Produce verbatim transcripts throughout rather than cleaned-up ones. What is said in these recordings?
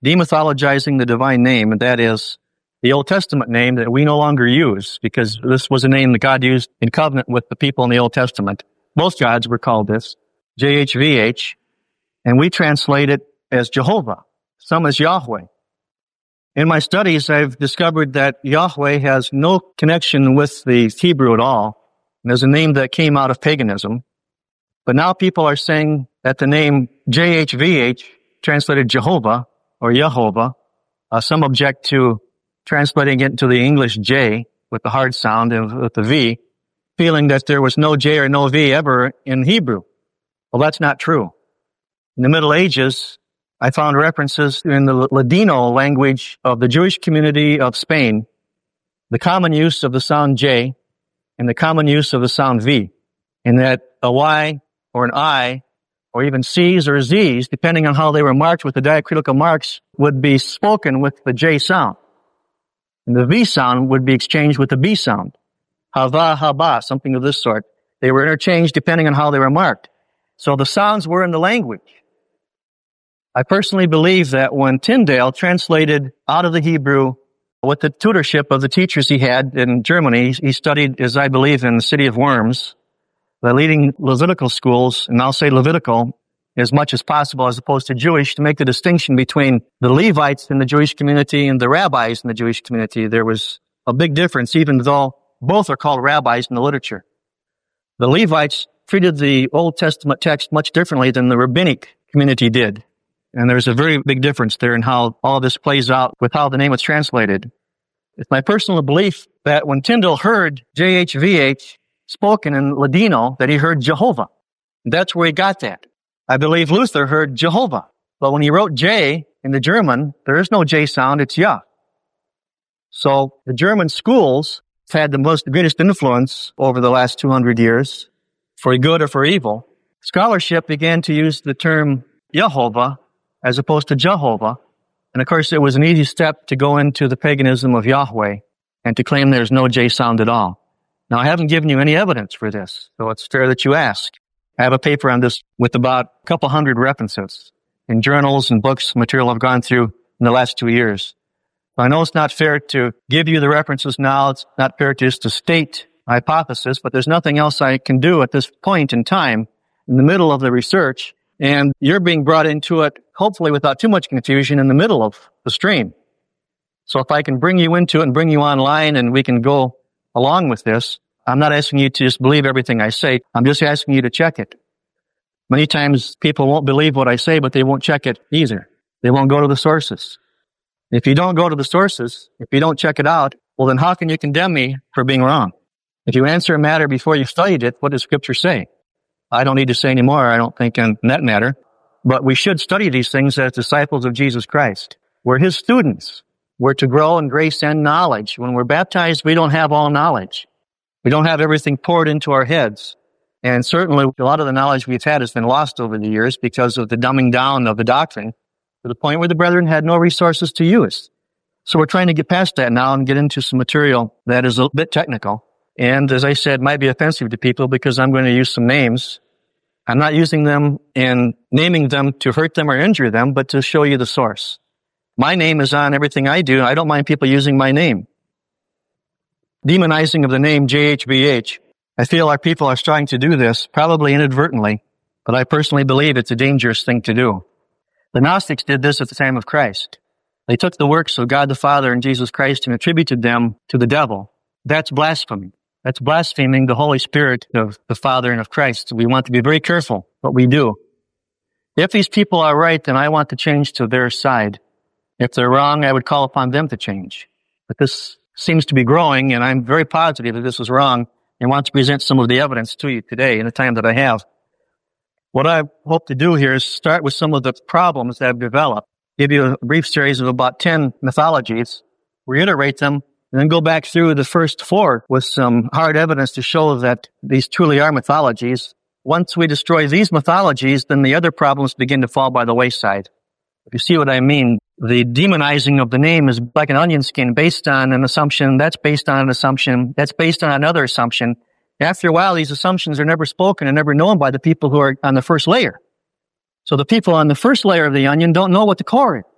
demythologizing the divine name, and that is the Old Testament name that we no longer use, because this was a name that God used in covenant with the people in the Old Testament. Most gods were called this, J H V H, and we translate it as Jehovah, some as Yahweh. In my studies, I've discovered that Yahweh has no connection with the Hebrew at all, and is a name that came out of paganism. But now people are saying that the name J H V H, translated Jehovah or Yehovah, uh, some object to translating it into the English J with the hard sound and with the V, feeling that there was no J or no V ever in Hebrew. Well, that's not true. In the Middle Ages, I found references in the Ladino language of the Jewish community of Spain, the common use of the sound J and the common use of the sound V, in that a Y or an I or even C's or Z's, depending on how they were marked with the diacritical marks, would be spoken with the J sound. And the V sound would be exchanged with the B sound. Hava, haba, something of this sort. They were interchanged depending on how they were marked. So the sounds were in the language. I personally believe that when Tyndale translated out of the Hebrew with the tutorship of the teachers he had in Germany, he studied, as I believe, in the city of Worms, the leading Levitical schools, and I'll say Levitical as much as possible as opposed to Jewish, to make the distinction between the Levites in the Jewish community and the rabbis in the Jewish community. There was a big difference, even though both are called rabbis in the literature. The Levites treated the Old Testament text much differently than the rabbinic community did. And there's a very big difference there in how all this plays out with how the name was translated. It's my personal belief that when Tyndale heard J H V H spoken in Ladino, that he heard Jehovah. That's where he got that. I believe Luther heard Jehovah. But when he wrote J in the German, there is no J sound, it's Yah. So the German schools have had the most greatest influence over the last two hundred years, for good or for evil. Scholarship began to use the term Yehovah as opposed to Jehovah. And of course, it was an easy step to go into the paganism of Yahweh and to claim there's no J sound at all. Now, I haven't given you any evidence for this, so it's fair that you ask. I have a paper on this with about a couple hundred references in journals and books, material I've gone through in the last two years. I know it's not fair to give you the references now. It's not fair to just to state a hypothesis, but there's nothing else I can do at this point in time in the middle of the research. And you're being brought into it, hopefully without too much confusion, in the middle of the stream. So if I can bring you into it and bring you online and we can go along with this, I'm not asking you to just believe everything I say. I'm just asking you to check it. Many times people won't believe what I say, but they won't check it either. They won't go to the sources. If you don't go to the sources, if you don't check it out, well, then how can you condemn me for being wrong? If you answer a matter before you've studied it, what does Scripture say? I don't need to say any more, I don't think, in that matter. But we should study these things as disciples of Jesus Christ. We're His students. We're to grow in grace and knowledge. When we're baptized, we don't have all knowledge. We don't have everything poured into our heads. And certainly a lot of the knowledge we've had has been lost over the years because of the dumbing down of the doctrine to the point where the brethren had no resources to use. So we're trying to get past that now and get into some material that is a bit technical. And as I said, might be offensive to people because I'm going to use some names. I'm not using them and naming them to hurt them or injure them, but to show you the source. My name is on everything I do. I don't mind people using my name. Demonizing of the name J H V H. I feel our people are starting to do this, probably inadvertently, but I personally believe it's a dangerous thing to do. The Gnostics did this at the time of Christ. They took the works of God the Father and Jesus Christ and attributed them to the devil. That's blasphemy. That's blaspheming the Holy Spirit of the Father and of Christ. We want to be very careful what we do. If these people are right, then I want to change to their side. If they're wrong, I would call upon them to change. But this seems to be growing, and I'm very positive that this is wrong and want to present some of the evidence to you today in the time that I have. What I hope to do here is start with some of the problems that I've developed, give you a brief series of about ten mythologies, reiterate them, and then go back through the first four with some hard evidence to show that these truly are mythologies. Once we destroy these mythologies, then the other problems begin to fall by the wayside. If you see what I mean, the demonizing of the name is like an onion skin based on an assumption, that's based on an assumption, that's based on another assumption. After a while, these assumptions are never spoken and never known by the people who are on the first layer. So the people on the first layer of the onion don't know what the core is.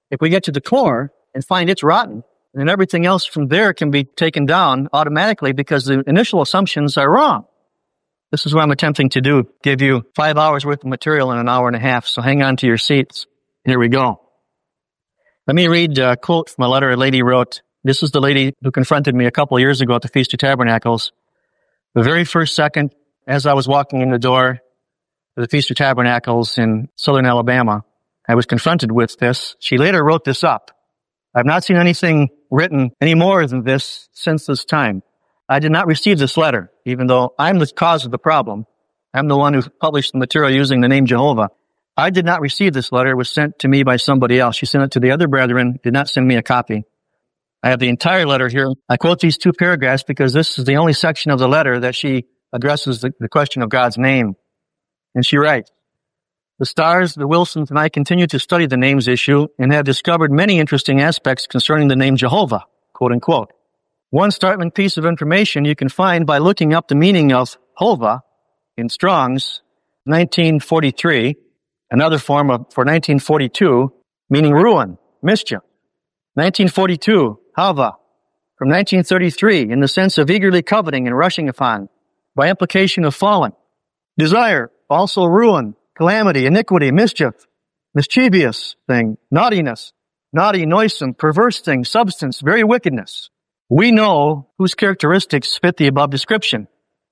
If we get to the core and find it's rotten, then everything else from there can be taken down automatically because the initial assumptions are wrong. This is what I'm attempting to do, give you five hours worth of material in an hour and a half, so hang on to your seats. Here we go. Let me read a quote from a letter a lady wrote. This is the lady who confronted me a couple of years ago at the Feast of Tabernacles. The very first second, as I was walking in the door to the Feast of Tabernacles in southern Alabama, I was confronted with this. She later wrote this up. I've not seen anything written any more than this since this time. I did not receive this letter, even though I'm the cause of the problem. I'm the one who published the material using the name Jehovah. I did not receive this letter. It was sent to me by somebody else. She sent it to the other brethren, did not send me a copy. I have the entire letter here. I quote these two paragraphs because this is the only section of the letter that she addresses the, the question of God's name. And she writes, the Stars, the Wilsons, and I continue to study the names issue and have discovered many interesting aspects concerning the name Jehovah, quote unquote. One startling piece of information you can find by looking up the meaning of Hova in Strong's nineteen forty-three, another form of, for nineteen forty-two, meaning ruin, mischief. nineteen forty-two, Hava, from nineteen thirty-three, in the sense of eagerly coveting and rushing upon, by implication of fallen. Desire, also ruin, calamity, iniquity, mischief, mischievous thing, naughtiness, naughty, noisome, perverse thing, substance, very wickedness. We know whose characteristics fit the above description.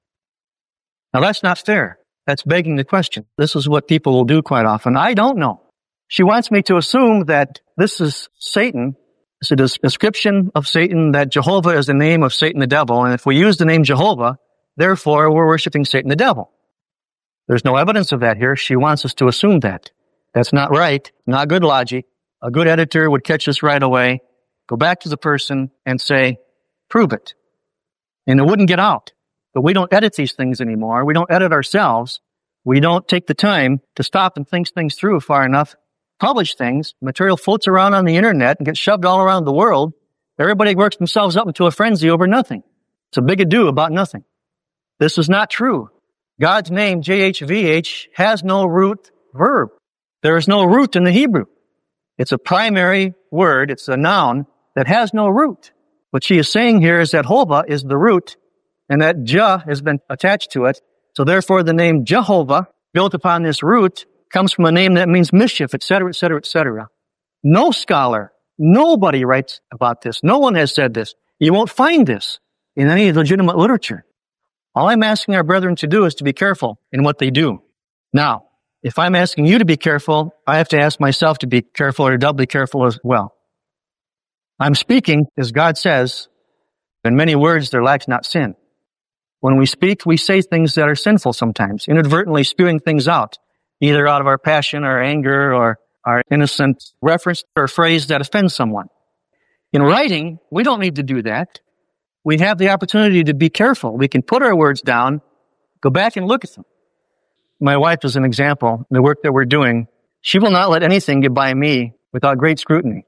Now that's not fair. That's begging the question. This is what people will do quite often. I don't know. She wants me to assume that this is Satan. It's a description of Satan, that Jehovah is the name of Satan the devil. And if we use the name Jehovah, therefore we're worshiping Satan the devil. There's no evidence of that here. She wants us to assume that. That's not right. Not good logic. A good editor would catch us right away, go back to the person and say, prove it. And it wouldn't get out. But we don't edit these things anymore. We don't edit ourselves. We don't take the time to stop and think things through far enough, publish things. Material floats around on the internet and gets shoved all around the world. Everybody works themselves up into a frenzy over nothing. It's a big ado about nothing. This is not true. God's name, J H V H, has no root verb. There is no root in the Hebrew. It's a primary word. It's a noun that has no root. What she is saying here is that Hova is the root and that Jah has been attached to it. So therefore the name Jehovah, built upon this root, comes from a name that means mischief, et cetera, et cetera, et cetera. No scholar, nobody writes about this. No one has said this. You won't find this in any legitimate literature. All I'm asking our brethren to do is to be careful in what they do. Now, if I'm asking you to be careful, I have to ask myself to be careful or doubly careful as well. I'm speaking, as God says, in many words there lacks not sin. When we speak, we say things that are sinful sometimes, inadvertently spewing things out, either out of our passion or anger or our innocent reference or phrase that offends someone. In writing, we don't need to do that. We have the opportunity to be careful. We can put our words down, go back and look at them. My wife is an example. The work that we're doing, she will not let anything get by me without great scrutiny.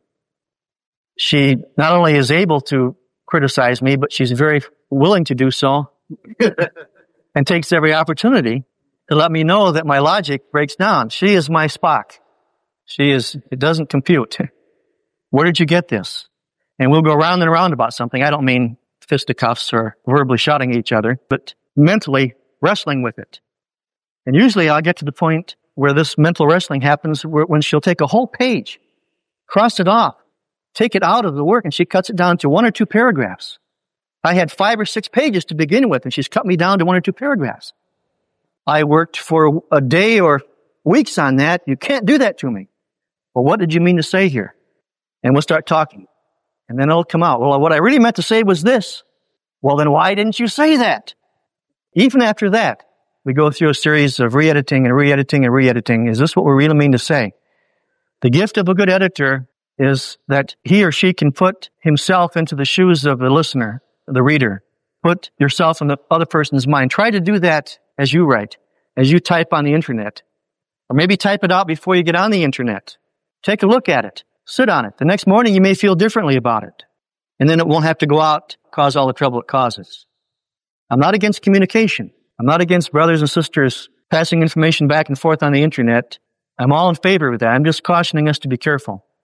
She not only is able to criticize me, but she's very willing to do so and takes every opportunity to let me know that my logic breaks down. She is my Spock. She is, it doesn't compute. Where did you get this? And we'll go round and around about something. I don't mean fisticuffs or verbally shouting at each other, but mentally wrestling with it. And usually I'll get to the point where this mental wrestling happens when she'll take a whole page, cross it off, take it out of the work, and she cuts it down to one or two paragraphs. I had five or six pages to begin with, and she's cut me down to one or two paragraphs. I worked for a day or weeks on that. You can't do that to me. Well, what did you mean to say here? And we'll start talking. And then it'll come out. Well, what I really meant to say was this. Well, then why didn't you say that? Even after that, we go through a series of re-editing and re-editing and re-editing. Is this what we really mean to say? The gift of a good editor is that he or she can put himself into the shoes of the listener, the reader. Put yourself in the other person's mind. Try to do that as you write, as you type on the internet. Or maybe type it out before you get on the internet. Take a look at it. Sit on it. The next morning you may feel differently about it. And then it won't have to go out, cause all the trouble it causes. I'm not against communication. I'm not against brothers and sisters passing information back and forth on the internet. I'm all in favor of that. I'm just cautioning us to be careful.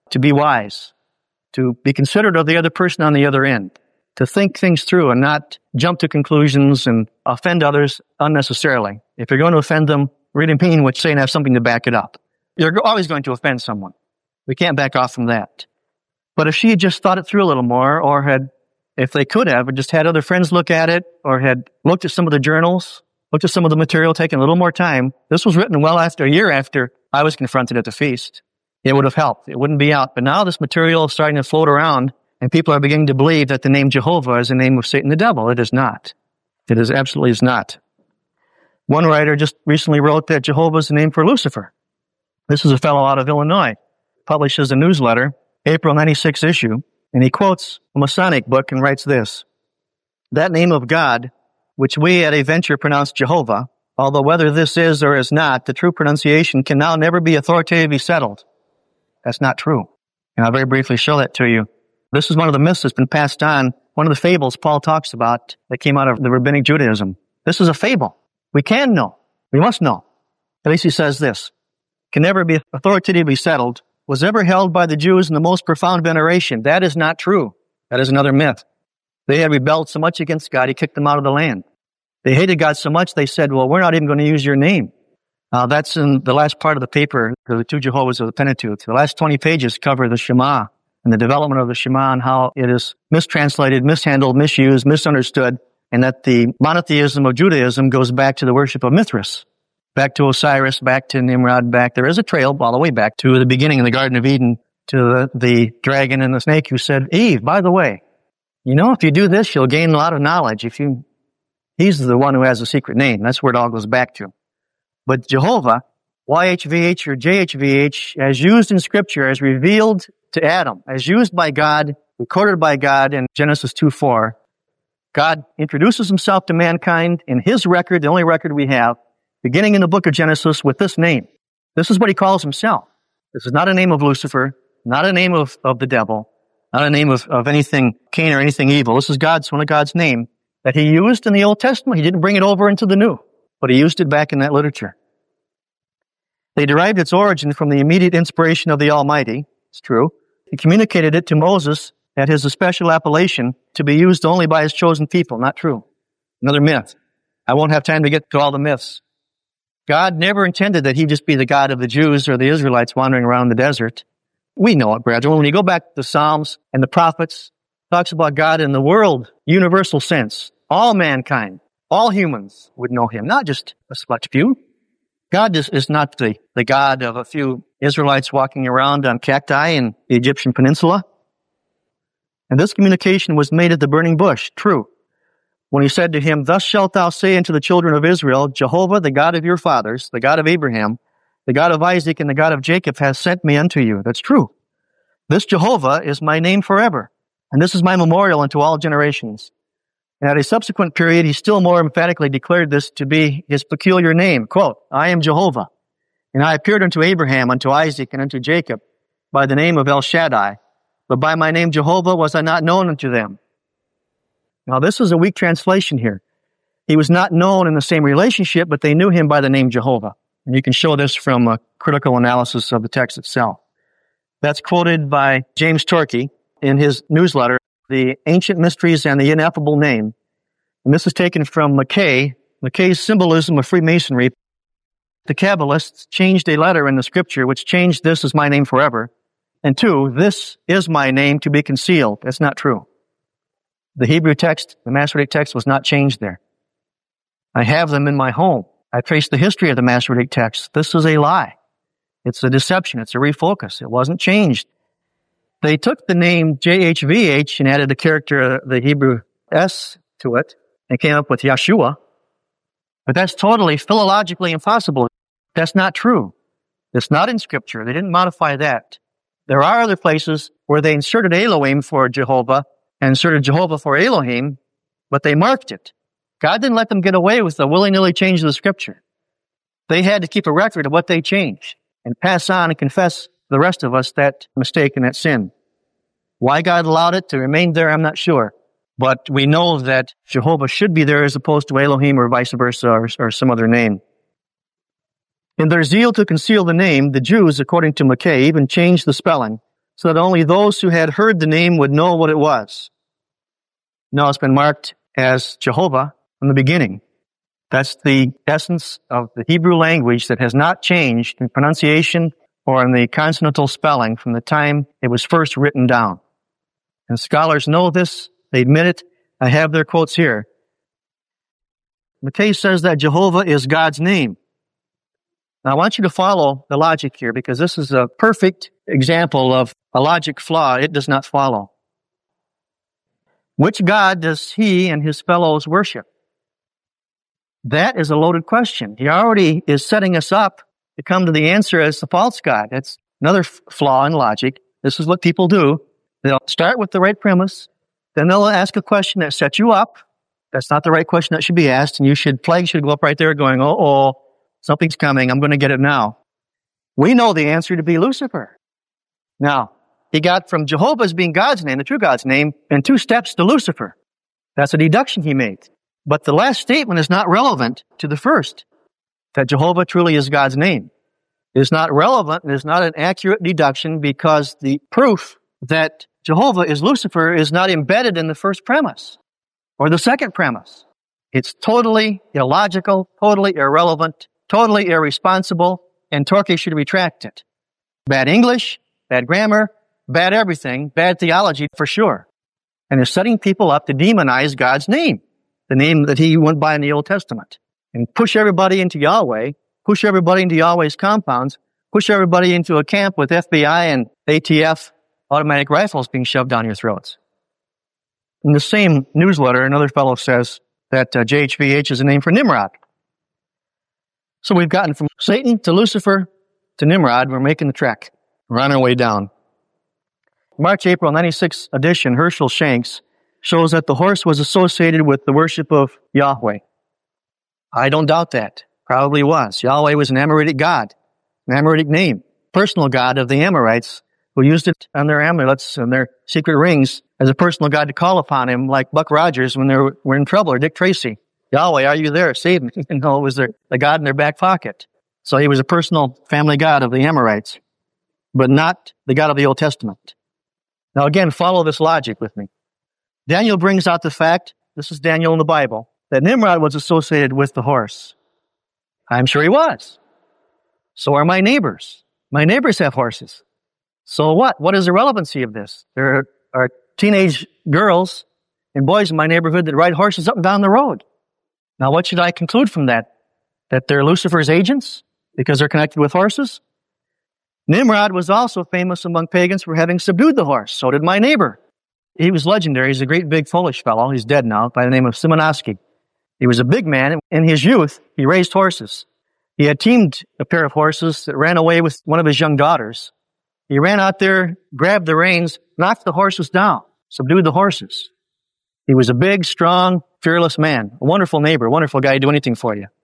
to be wise, to be considerate of the other person on the other end, to think things through and not jump to conclusions and offend others unnecessarily. If you're going to offend them, really mean what you say and have something to back it up. You're always going to offend someone. We can't back off from that. But if she had just thought it through a little more, or had, if they could have, just had other friends look at it, or had looked at some of the journals, looked at some of the material, taken a little more time, this was written well after a year after I was confronted at the feast. It would have helped. It wouldn't be out. But now this material is starting to float around, and people are beginning to believe that the name Jehovah is the name of Satan the devil. It is not. It is absolutely is not. One writer just recently wrote that Jehovah is the name for Lucifer. This is a fellow out of Illinois. Publishes a newsletter, April ninety-six issue, and he quotes a Masonic book and writes this: "That name of God, which we at a venture pronounce Jehovah, although whether this is or is not, the true pronunciation can now never be authoritatively settled." That's not true. And I'll very briefly show that to you. This is one of the myths that's been passed on, one of the fables Paul talks about that came out of the Rabbinic Judaism. This is a fable. We can know. We must know. At least he says this: can never be authoritatively settled, was ever held by the Jews in the most profound veneration. That is not true. That is another myth. They had rebelled so much against God, he kicked them out of the land. They hated God so much, they said, well, we're not even going to use your name. Uh, that's in the last part of the paper, the two Jehovah's of the Pentateuch. The last twenty pages cover the Shema and the development of the Shema and how it is mistranslated, mishandled, misused, misunderstood, and that the monotheism of Judaism goes back to the worship of Mithras, back to Osiris, back to Nimrod, back. There is a trail all the way back to the beginning in the Garden of Eden, to the, the dragon and the snake who said, Eve, by the way, you know, if you do this, you'll gain a lot of knowledge. If you, he's the one who has a secret name. That's where it all goes back to. But Jehovah, Y H V H or J H V H, as used in Scripture, as revealed to Adam, as used by God, recorded by God in Genesis two four, God introduces himself to mankind in his record, the only record we have, beginning in the book of Genesis with this name. This is what he calls himself. This is not a name of Lucifer, not a name of, of the devil, not a name of, of anything Cain or anything evil. This is God's, one of God's name that he used in the Old Testament. He didn't bring it over into the New, but he used it back in that literature. They derived its origin from the immediate inspiration of the Almighty. It's true. He communicated it to Moses at his special appellation to be used only by his chosen people. Not true. Another myth. I won't have time to get to all the myths. God never intended that he just be the God of the Jews or the Israelites wandering around the desert. We know it, brethren. When you go back to the Psalms and the prophets, it talks about God in the world, universal sense. All mankind, all humans would know him, not just a select few. God is, is not the, the God of a few Israelites walking around on cacti in the Egyptian peninsula. And this communication was made at the burning bush, true. When he said to him, thus shalt thou say unto the children of Israel, Jehovah, the God of your fathers, the God of Abraham, the God of Isaac, and the God of Jacob has sent me unto you. That's true. This Jehovah is my name forever, and this is my memorial unto all generations. And at a subsequent period, he still more emphatically declared this to be his peculiar name. Quote, I am Jehovah, and I appeared unto Abraham, unto Isaac, and unto Jacob by the name of El Shaddai, but by my name Jehovah was I not known unto them. Now, this is a weak translation here. He was not known in the same relationship, but they knew him by the name Jehovah. And you can show this from a critical analysis of the text itself. That's quoted by James Torkey in his newsletter, The Ancient Mysteries and the Ineffable Name. And this is taken from Mackay, Mackay's Symbolism of Freemasonry. The Kabbalists changed a letter in the Scripture, which changed this as my name forever. And two, this is my name to be concealed. That's not true. The Hebrew text, the Masoretic text, was not changed there. I have them in my home. I traced the history of the Masoretic text. This is a lie. It's a deception. It's a refocus. It wasn't changed. They took the name J H V H and added the character, the Hebrew S to it, and came up with Yeshua. But that's totally philologically impossible. That's not true. It's not in Scripture. They didn't modify that. There are other places where they inserted Elohim for Jehovah and inserted Jehovah for Elohim, but they marked it. God didn't let them get away with the willy-nilly change of the Scripture. They had to keep a record of what they changed and pass on and confess the rest of us that mistake and that sin. Why God allowed it to remain there, I'm not sure. But we know that Jehovah should be there as opposed to Elohim or vice versa or, or some other name. In their zeal to conceal the name, the Jews, according to Mackay, even changed the spelling so that only those who had heard the name would know what it was. No, it's been marked as Jehovah from the beginning. That's the essence of the Hebrew language that has not changed in pronunciation or in the consonantal spelling from the time it was first written down. And scholars know this. They admit it. I have their quotes here. McKay says that Jehovah is God's name. Now, I want you to follow the logic here because this is a perfect example of a logic flaw it does not follow. Which God does he and his fellows worship? That is a loaded question. He already is setting us up to come to the answer as the false God. That's another f- flaw in logic. This is what people do. They'll start with the right premise, then they'll ask a question that sets you up. That's not the right question that should be asked, and you should, flag should go up right there going, oh, oh, something's coming, I'm going to get it now. We know the answer to be Lucifer. Now, he got from Jehovah as being God's name, the true God's name, in two steps to Lucifer. That's a deduction he made. But the last statement is not relevant to the first, that Jehovah truly is God's name. It is not relevant and is not an accurate deduction because the proof that Jehovah is Lucifer is not embedded in the first premise or the second premise. It's totally illogical, totally irrelevant, totally irresponsible, and Torquay should retract it. Bad English, bad grammar, bad everything, bad theology for sure. And they're setting people up to demonize God's name, the name that he went by in the Old Testament, and push everybody into Yahweh, push everybody into Yahweh's compounds, push everybody into a camp with F B I and A T F automatic rifles being shoved down your throats. In the same newsletter, another fellow says that uh, J H V H is a name for Nimrod. So we've gotten from Satan to Lucifer to Nimrod. We're making the trek. We're on our way down. March, April ninety-six edition, Herschel Shanks, shows that the horse was associated with the worship of Yahweh. I don't doubt that. Probably was. Yahweh was an Amoritic god, an Amoritic name, personal god of the Amorites, who used it on their amulets and their secret rings as a personal god to call upon him, like Buck Rogers when they were, were in trouble, or Dick Tracy. Yahweh, are you there? Save me. You know, it was their, the god in their back pocket. So he was a personal family god of the Amorites, but not the God of the Old Testament. Now again, follow this logic with me. Daniel brings out the fact, this is Daniel in the Bible, that Nimrod was associated with the horse. I'm sure he was. So are my neighbors. My neighbors have horses. So what? What is the relevancy of this? There are teenage girls and boys in my neighborhood that ride horses up and down the road. Now what should I conclude from that? That they're Lucifer's agents because they're connected with horses? Nimrod was also famous among pagans for having subdued the horse. So did my neighbor. He was legendary. He's a great big Polish fellow. He's dead now, by the name of Simonowski. He was a big man. In his youth, he raised horses. He had teamed a pair of horses that ran away with one of his young daughters. He ran out there, grabbed the reins, knocked the horses down, subdued the horses. He was a big, strong, fearless man, a wonderful neighbor, a wonderful guy, do anything for you.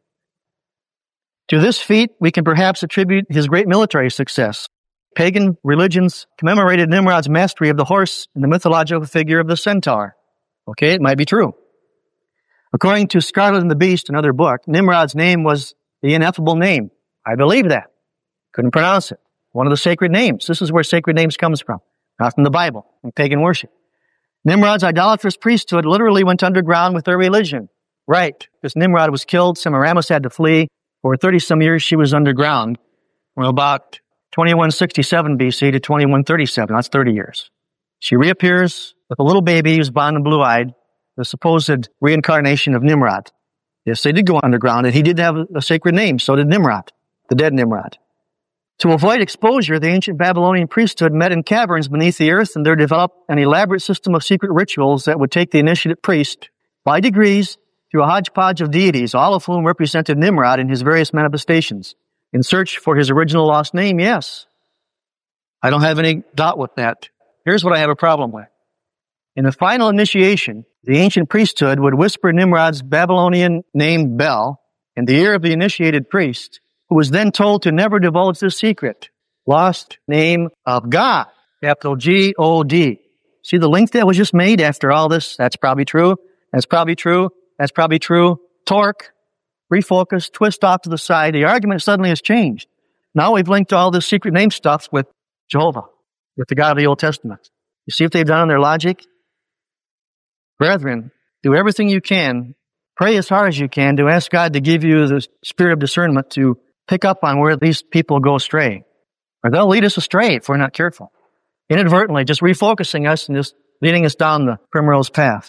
To this feat, we can perhaps attribute his great military success. Pagan religions commemorated Nimrod's mastery of the horse in the mythological figure of the centaur. Okay, it might be true. According to Scarlet and the Beast, another book, Nimrod's name was the ineffable name. I believe that. Couldn't pronounce it. One of the sacred names. This is where sacred names comes from. Not from the Bible, from pagan worship. Nimrod's idolatrous priesthood literally went underground with their religion. Right. Because Nimrod was killed, Semiramis had to flee. For thirty-some years, she was underground. From about twenty-one sixty-seven B C to twenty-one thirty-seven. That's thirty years. She reappears with a little baby who's blonde and blue-eyed, the supposed reincarnation of Nimrod. Yes, they did go underground, and he did have a sacred name. So did Nimrod, the dead Nimrod. To avoid exposure, the ancient Babylonian priesthood met in caverns beneath the earth, and there developed an elaborate system of secret rituals that would take the initiate priest, by degrees, through a hodgepodge of deities, all of whom represented Nimrod in his various manifestations. In search for his original lost name, yes. I don't have any doubt with that. Here's what I have a problem with. In the final initiation, the ancient priesthood would whisper Nimrod's Babylonian name Bel in the ear of the initiated priest, who was then told to never divulge the secret. Lost name of God, capital G O D. See the link that was just made after all this? That's probably true. That's probably true. That's probably true. Torque, refocus, twist off to the side. The argument suddenly has changed. Now we've linked all this secret name stuff with Jehovah. with the God of the Old Testament. You see what they've done in their logic? Brethren, do everything you can, pray as hard as you can to ask God to give you the spirit of discernment to pick up on where these people go astray. Or they'll lead us astray if we're not careful. Inadvertently, just refocusing us and just leading us down the primrose path.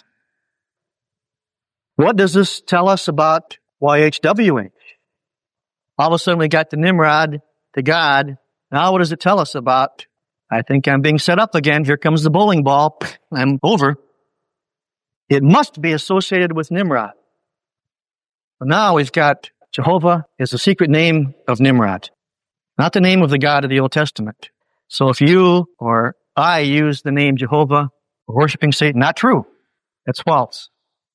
What does this tell us about Y H W H? All of a sudden we got the Nimrod, the God. Now what does it tell us about, I think I'm being set up again, here comes the bowling ball, I'm over. It must be associated with Nimrod. But now we've got Jehovah is the secret name of Nimrod, not the name of the God of the Old Testament. So if you or I use the name Jehovah or worshiping Satan, not true. That's false.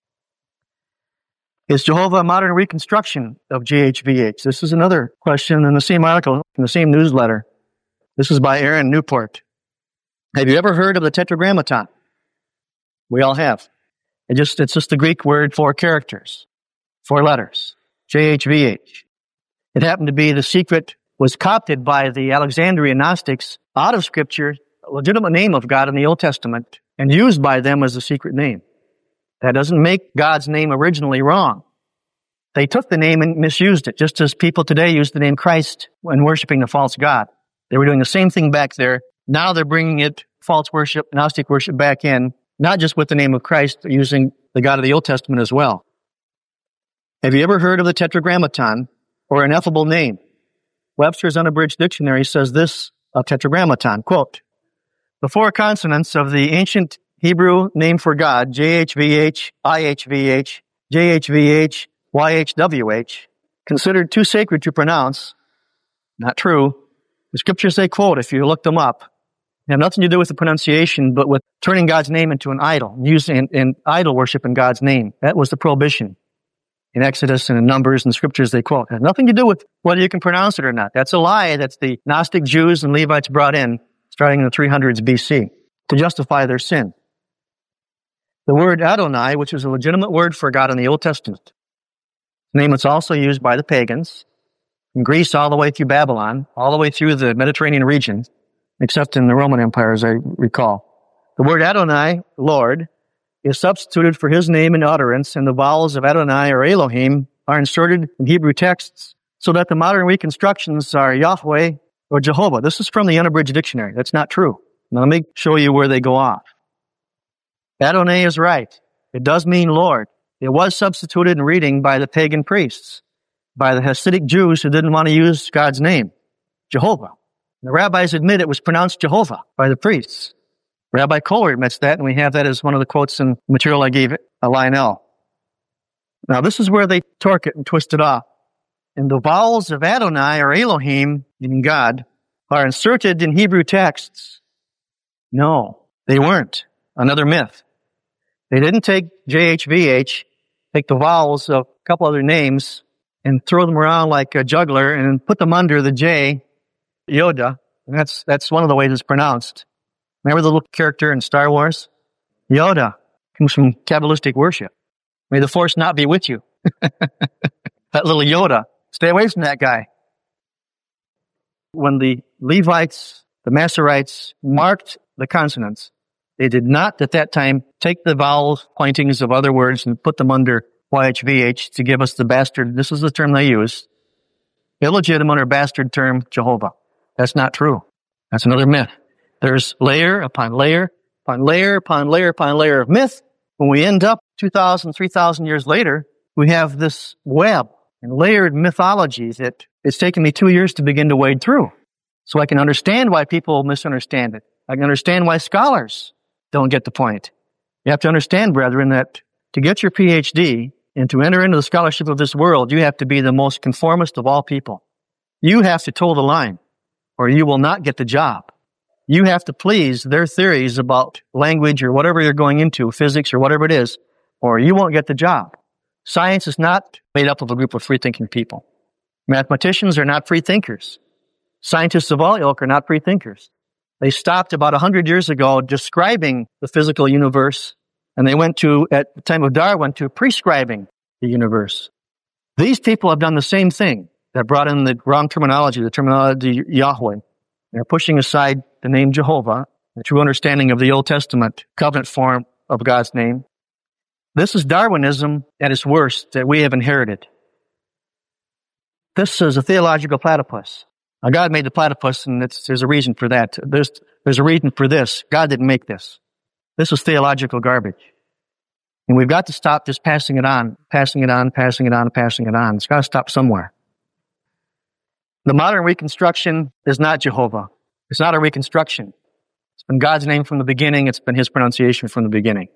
Is Jehovah a modern reconstruction of J H V H? This is another question in the same article, in the same newsletter. This is by Aaron Newport. Have you ever heard of the Tetragrammaton? We all have. It just, it's just the Greek word for characters, four letters, J H V H. It happened to be the secret, was copied by the Alexandrian Gnostics out of Scripture, a legitimate name of God in the Old Testament, and used by them as a secret name. That doesn't make God's name originally wrong. They took the name and misused it, just as people today use the name Christ when worshiping the false God. They were doing the same thing back there. Now they're bringing it, false worship, Gnostic worship, back in, not just with the name of Christ, but using the God of the Old Testament as well. Have you ever heard of the Tetragrammaton, or ineffable name? Webster's Unabridged Dictionary says this of Tetragrammaton, quote, the four consonants of the ancient Hebrew name for God, J H V H, I H V H, J H V H, Y H W H, considered too sacred to pronounce. Not true. The scriptures they quote, if you look them up, have nothing to do with the pronunciation, but with turning God's name into an idol, using in idol worship in God's name. That was the prohibition in Exodus and in Numbers and the scriptures they quote. It has nothing to do with whether you can pronounce it or not. That's a lie that's the Gnostic Jews and Levites brought in starting in the three hundreds B C to justify their sin. The word Adonai, which is a legitimate word for God in the Old Testament, a name that's also used by the pagans in Greece all the way through Babylon, all the way through the Mediterranean region, except in the Roman Empire, as I recall. The word Adonai, Lord, is substituted for his name in utterance, and the vowels of Adonai or Elohim are inserted in Hebrew texts so that the modern reconstructions are Yahweh or Jehovah. This is from the Unabridged Dictionary. That's not true. Now let me show you where they go off. Adonai is right. It does mean Lord. It was substituted in reading by the pagan priests, by the Hasidic Jews who didn't want to use God's name, Jehovah. The rabbis admit it was pronounced Jehovah by the priests. Rabbi Kohler admits that, and we have that as one of the quotes in the material I gave at Lionel. Now, this is where they torque it and twist it off. And the vowels of Adonai or Elohim, meaning God, are inserted in Hebrew texts. No, they weren't. Another myth. They didn't take J H V H, take the vowels of a couple other names, and throw them around like a juggler and put them under the J, Yoda. And that's, that's one of the ways it's pronounced. Remember the little character in Star Wars? Yoda comes from Kabbalistic worship. May the Force not be with you. That little Yoda. Stay away from that guy. When the Levites, the Masoretes, marked the consonants, they did not at that time take the vowel pointings of other words and put them under Y H V H to give us the bastard. This is the term they used. Illegitimate or bastard term, Jehovah. That's not true. That's another myth. There's layer upon layer upon layer upon layer upon layer of myth. When we end up two thousand, three thousand years later, we have this web and layered mythology that it's taken me two years to begin to wade through. So I can understand why people misunderstand it. I can understand why scholars don't get the point. You have to understand, brethren, that to get your P H D and to enter into the scholarship of this world, you have to be the most conformist of all people. You have to toe the line, or you will not get the job. You have to please their theories about language or whatever you're going into, physics or whatever it is, or you won't get the job. Science is not made up of a group of free-thinking people. Mathematicians are not free thinkers. Scientists of all ilk are not free thinkers. They stopped about a hundred years ago describing the physical universe, and they went to, at the time of Darwin, to prescribing the universe. These people have done the same thing. They brought in the wrong terminology, the terminology Yahweh. They're pushing aside the name Jehovah, the true understanding of the Old Testament covenant form of God's name. This is Darwinism at its worst that we have inherited. This is a theological platypus. Now, God made the platypus, and it's, there's a reason for that. There's, there's a reason for this. God didn't make this. This is theological garbage. And we've got to stop just passing it on, passing it on, passing it on, passing it on. It's got to stop somewhere. The modern reconstruction is not Jehovah. It's not a reconstruction. It's been God's name from the beginning. It's been His pronunciation from the beginning.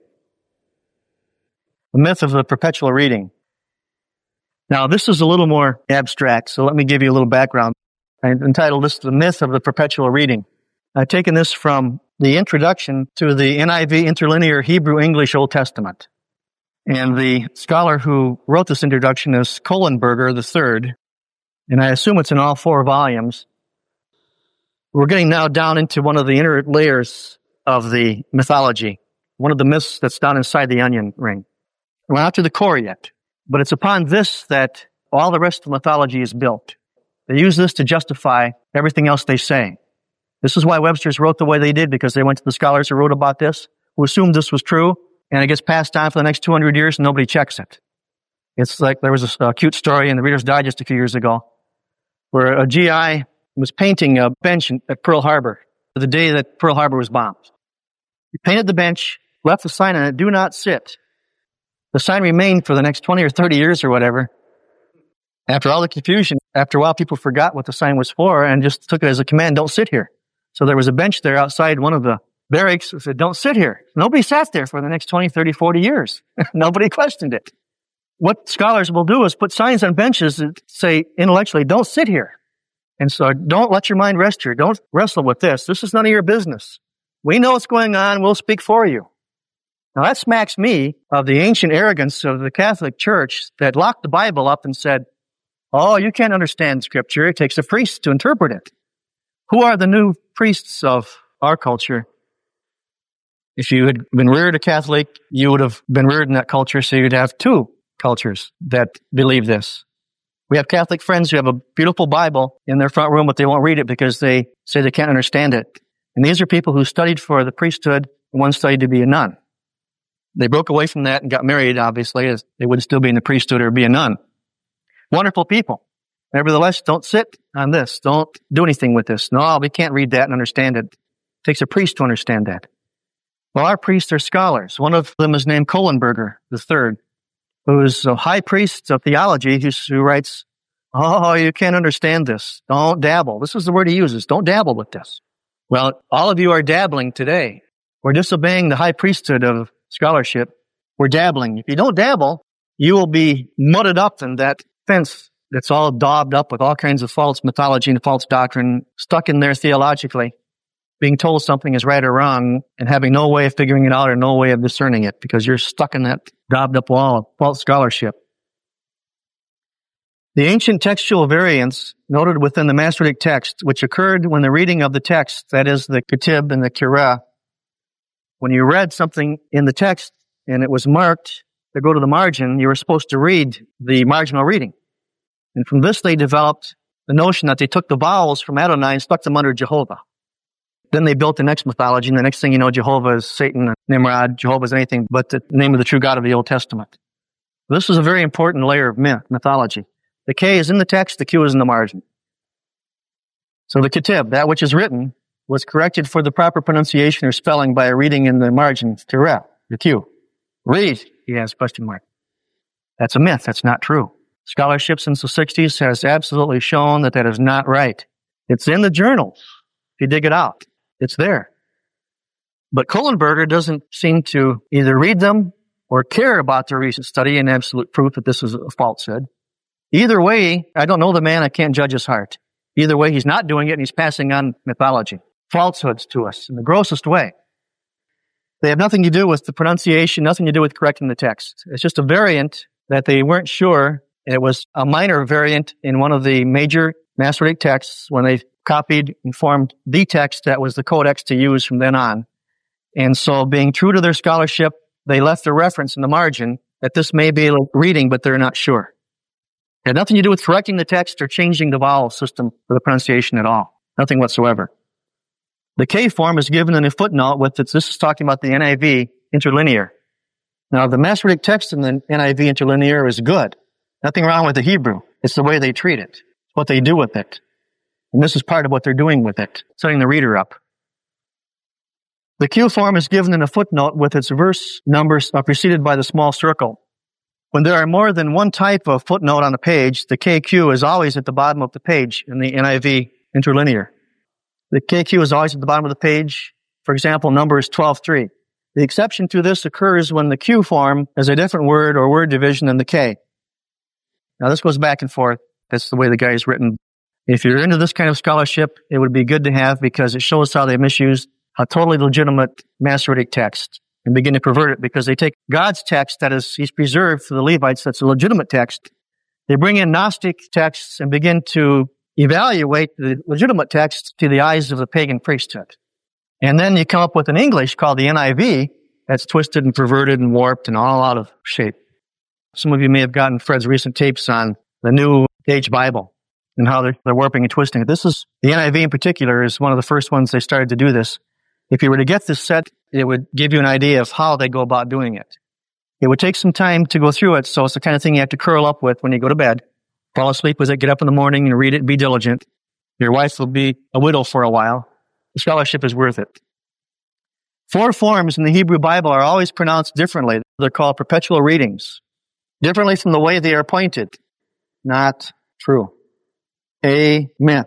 The myth of the perpetual reading. Now, this is a little more abstract, so let me give you a little background. I entitled this The Myth of the Perpetual Reading. I've taken this from the introduction to the N I V Interlinear Hebrew-English Old Testament. And the scholar who wrote this introduction is Kohlenberger the third, and I assume it's in all four volumes. We're getting now down into one of the inner layers of the mythology, one of the myths that's down inside the onion ring. We're not to the core yet, but it's upon this that all the rest of mythology is built. They use this to justify everything else they say. This is why Webster's wrote the way they did, because they went to the scholars who wrote about this, who assumed this was true, and it gets passed on for the next two hundred years and nobody checks it. It's like there was a, a cute story in the Reader's Digest a few years ago where a G I was painting a bench in, at Pearl Harbor the day that Pearl Harbor was bombed. He painted the bench, left the sign on it, "Do not sit." The sign remained for the next twenty or thirty years or whatever. After all the confusion, after a while people forgot what the sign was for and just took it as a command, "Don't sit here." So there was a bench there outside one of the barracks that said, "Don't sit here." Nobody sat there for the next twenty, thirty, forty years. Nobody questioned it. What scholars will do is put signs on benches that say intellectually, "Don't sit here." And so don't let your mind rest here. Don't wrestle with this. This is none of your business. We know what's going on. We'll speak for you. Now that smacks me of the ancient arrogance of the Catholic Church that locked the Bible up and said, "Oh, you can't understand Scripture. It takes a priest to interpret it." Who are the new priests of our culture? If you had been reared a Catholic, you would have been reared in that culture, so you'd have two cultures that believe this. We have Catholic friends who have a beautiful Bible in their front room, but they won't read it because they say they can't understand it. And these are people who studied for the priesthood, and one studied to be a nun. They broke away from that and got married, obviously, as they would still be in the priesthood or be a nun. Wonderful people. Nevertheless, don't sit on this. Don't do anything with this. No, we can't read that and understand it. It takes a priest to understand that. Well, our priests are scholars. One of them is named Kohlenberger the third, who is a high priest of theology who, who writes, "Oh, you can't understand this. Don't dabble." This is the word he uses. Don't dabble with this. Well, all of you are dabbling today. We're disobeying the high priesthood of scholarship. We're dabbling. If you don't dabble, you will be mudded up in that fence that's all daubed up with all kinds of false mythology and false doctrine, stuck in there theologically, being told something is right or wrong and having no way of figuring it out or no way of discerning it because you're stuck in that daubed up wall of false scholarship. The ancient textual variants noted within the Masoretic text, which occurred when the reading of the text, that is the Ketib and the Kirah, when you read something in the text and it was marked to go to the margin, you were supposed to read the marginal reading. And from this, they developed the notion that they took the vowels from Adonai and stuck them under Jehovah. Then they built the next mythology, and the next thing you know, Jehovah is Satan, and Nimrod, Jehovah is anything but the name of the true God of the Old Testament. This is a very important layer of myth, mythology. The K is in the text, the Q is in the margin. So the Ketib, that which is written, was corrected for the proper pronunciation or spelling by a reading in the margin, Tirah, the Q. Read, he has question mark. That's a myth. That's not true. Scholarship since the sixties has absolutely shown that that is not right. It's in the journals. If you dig it out, it's there. But Kohlenberger doesn't seem to either read them or care about the recent study and absolute proof that this is a falsehood. Either way, I don't know the man. I can't judge his heart. Either way, he's not doing it and he's passing on mythology, falsehoods to us in the grossest way. They have nothing to do with the pronunciation, nothing to do with correcting the text. It's just a variant that they weren't sure. It was a minor variant in one of the major Masoretic texts when they copied and formed the text that was the codex to use from then on. And so being true to their scholarship, they left a reference in the margin that this may be a reading, but they're not sure. It had nothing to do with correcting the text or changing the vowel system for the pronunciation at all. Nothing whatsoever. The K form is given in a footnote with its, this is talking about the N I V interlinear. Now, the Masoretic text in the N I V interlinear is good. Nothing wrong with the Hebrew. It's the way they treat it. It's what they do with it. And this is part of what they're doing with it, setting the reader up. The Q form is given in a footnote with its verse numbers preceded by the small circle. When there are more than one type of footnote on a page, the K Q is always at the bottom of the page in the N I V interlinear. The K Q is always at the bottom of the page. For example, Numbers twelve three. The exception to this occurs when the Q form is a different word or word division than the K. Now, this goes back and forth. That's the way the guy is written. If you're into this kind of scholarship, it would be good to have because it shows how they misuse a totally legitimate Masoretic text and begin to pervert it because they take God's text that is, He's preserved for the Levites, that's a legitimate text. They bring in Gnostic texts and begin to evaluate the legitimate text to the eyes of the pagan priesthood. And then you come up with an English called the N I V that's twisted and perverted and warped and all out of shape. Some of you may have gotten Fred's recent tapes on the New Age Bible and how they're, they're warping and twisting it. This is, the N I V in particular is one of the first ones they started to do this. If you were to get this set, it would give you an idea of how they go about doing it. It would take some time to go through it, so it's the kind of thing you have to curl up with when you go to bed. Fall asleep with it, get up in the morning and read it and be diligent. Your wife will be a widow for a while. The scholarship is worth it. Four forms in the Hebrew Bible are always pronounced differently. They're called perpetual readings. Differently from the way they are pointed. Not true. Amen.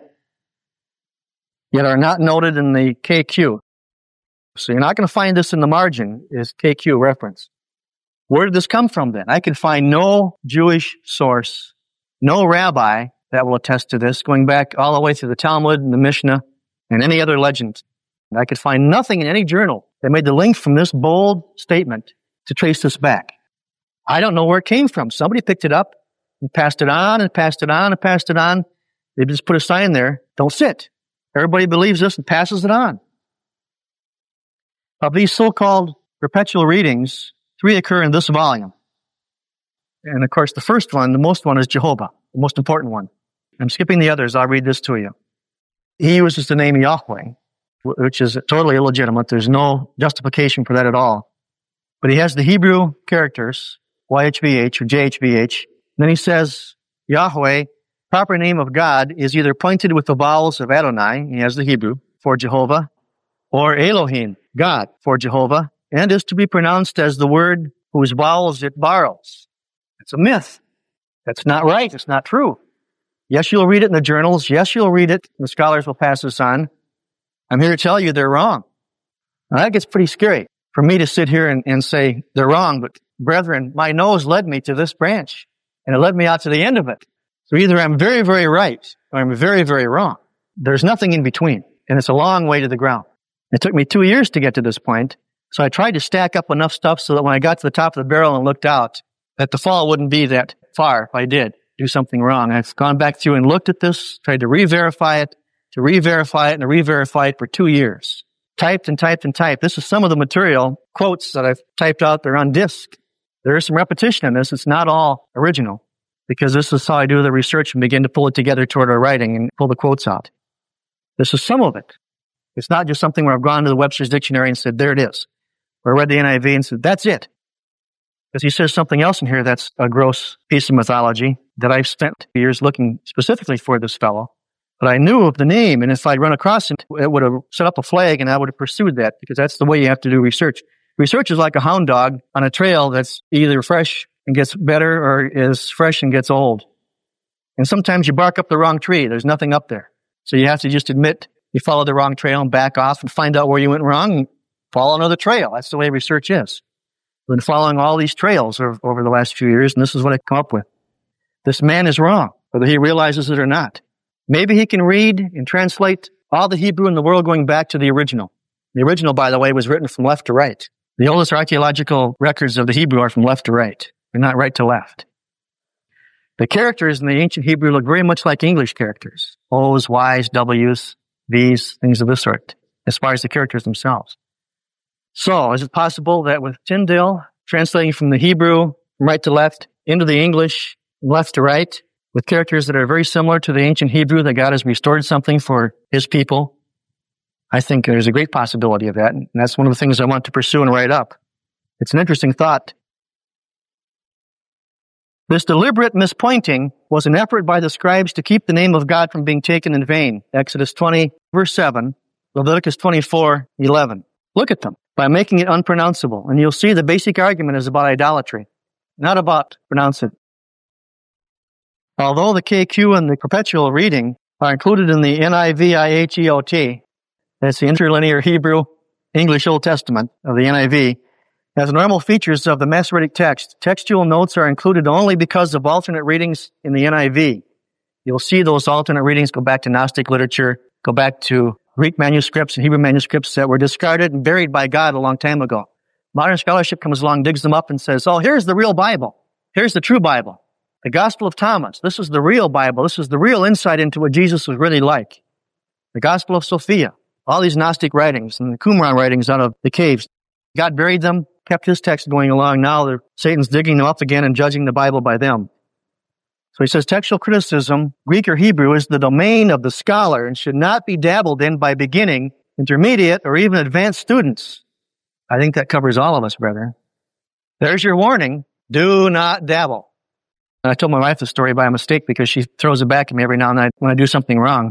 Yet are not noted in the K Q. So you're not going to find this in the margin as K Q reference. Where did this come from then? I can find no Jewish source, no rabbi that will attest to this, going back all the way through the Talmud and the Mishnah and any other legend. I could find nothing in any journal that made the link from this bold statement to trace this back. I don't know where it came from. Somebody picked it up and passed it on and passed it on and passed it on. They just put a sign there, don't sit. Everybody believes this and passes it on. Of these so-called perpetual readings, three occur in this volume. And of course, the first one, the most one, is Jehovah, the most important one. I'm skipping the others. I'll read this to you. He uses the name Yahweh, which is totally illegitimate. There's no justification for that at all. But he has the Hebrew characters, Y H V H or J H V H. Then he says, Yahweh, proper name of God, is either pointed with the vowels of Adonai, he has the Hebrew, for Jehovah, or Elohim, God, for Jehovah, and is to be pronounced as the word whose vowels it borrows. It's a myth. That's not right. It's not true. Yes, you'll read it in the journals. Yes, you'll read it. The scholars will pass this on. I'm here to tell you they're wrong. Now, that gets pretty scary for me to sit here and, and say they're wrong, but brethren, my nose led me to this branch, and it led me out to the end of it. So either I'm very, very right, or I'm very, very wrong. There's nothing in between, and it's a long way to the ground. It took me two years to get to this point, so I tried to stack up enough stuff so that when I got to the top of the barrel and looked out, that the fall wouldn't be that far if I did do something wrong. I've gone back through and looked at this, tried to re-verify it, to re-verify it, and to re-verify it for two years. Typed and typed and typed. This is some of the material, quotes that I've typed out. They're on disk. There is some repetition in this. It's not all original, because this is how I do the research and begin to pull it together toward our writing and pull the quotes out. This is some of it. It's not just something where I've gone to the Webster's Dictionary and said, there it is. Or I read the N I V and said, that's it. Because he says something else in here that's a gross piece of mythology that I've spent years looking specifically for this fellow. But I knew of the name, and if I'd run across it, it would have set up a flag, and I would have pursued that, because that's the way you have to do research. Research is like a hound dog on a trail that's either fresh and gets better or is fresh and gets old. And sometimes you bark up the wrong tree. There's nothing up there. So you have to just admit you followed the wrong trail and back off and find out where you went wrong and follow another trail. That's the way research is. I've been following all these trails over, over the last few years, and this is what I come up with. This man is wrong, whether he realizes it or not. Maybe he can read and translate all the Hebrew in the world going back to the original. The original, by the way, was written from left to right. The oldest archaeological records of the Hebrew are from left to right. They're not right to left. The characters in the ancient Hebrew look very much like English characters. O's, Y's, W's, V's, things of this sort, as far as the characters themselves. So, is it possible that with Tyndale translating from the Hebrew from right to left into the English from left to right, with characters that are very similar to the ancient Hebrew, that God has restored something for His people? I think there's a great possibility of that, and that's one of the things I want to pursue and write up. It's an interesting thought. This deliberate mispointing was an effort by the scribes to keep the name of God from being taken in vain. Exodus twenty, verse seven, Leviticus twenty-four, eleven. Look at them. By making it unpronounceable. And you'll see the basic argument is about idolatry, not about pronounce it. Although the K Q and the perpetual reading are included in the N I V I H E O T, that's the interlinear Hebrew English Old Testament of the N I V, as normal features of the Masoretic text, textual notes are included only because of alternate readings in the N I V. You'll see those alternate readings go back to Gnostic literature, go back to Greek manuscripts and Hebrew manuscripts that were discarded and buried by God a long time ago. Modern scholarship comes along, digs them up, and says, oh, here's the real Bible. Here's the true Bible. The Gospel of Thomas. This is the real Bible. This is the real insight into what Jesus was really like. The Gospel of Sophia. All these Gnostic writings and the Qumran writings out of the caves. God buried them, kept his text going along. Now Satan's digging them up again and judging the Bible by them. So he says textual criticism, Greek or Hebrew, is the domain of the scholar and should not be dabbled in by beginning, intermediate, or even advanced students. I think that covers all of us, brethren. There's your warning. Do not dabble. And I told my wife the story by mistake because she throws it back at me every now and then when I do something wrong.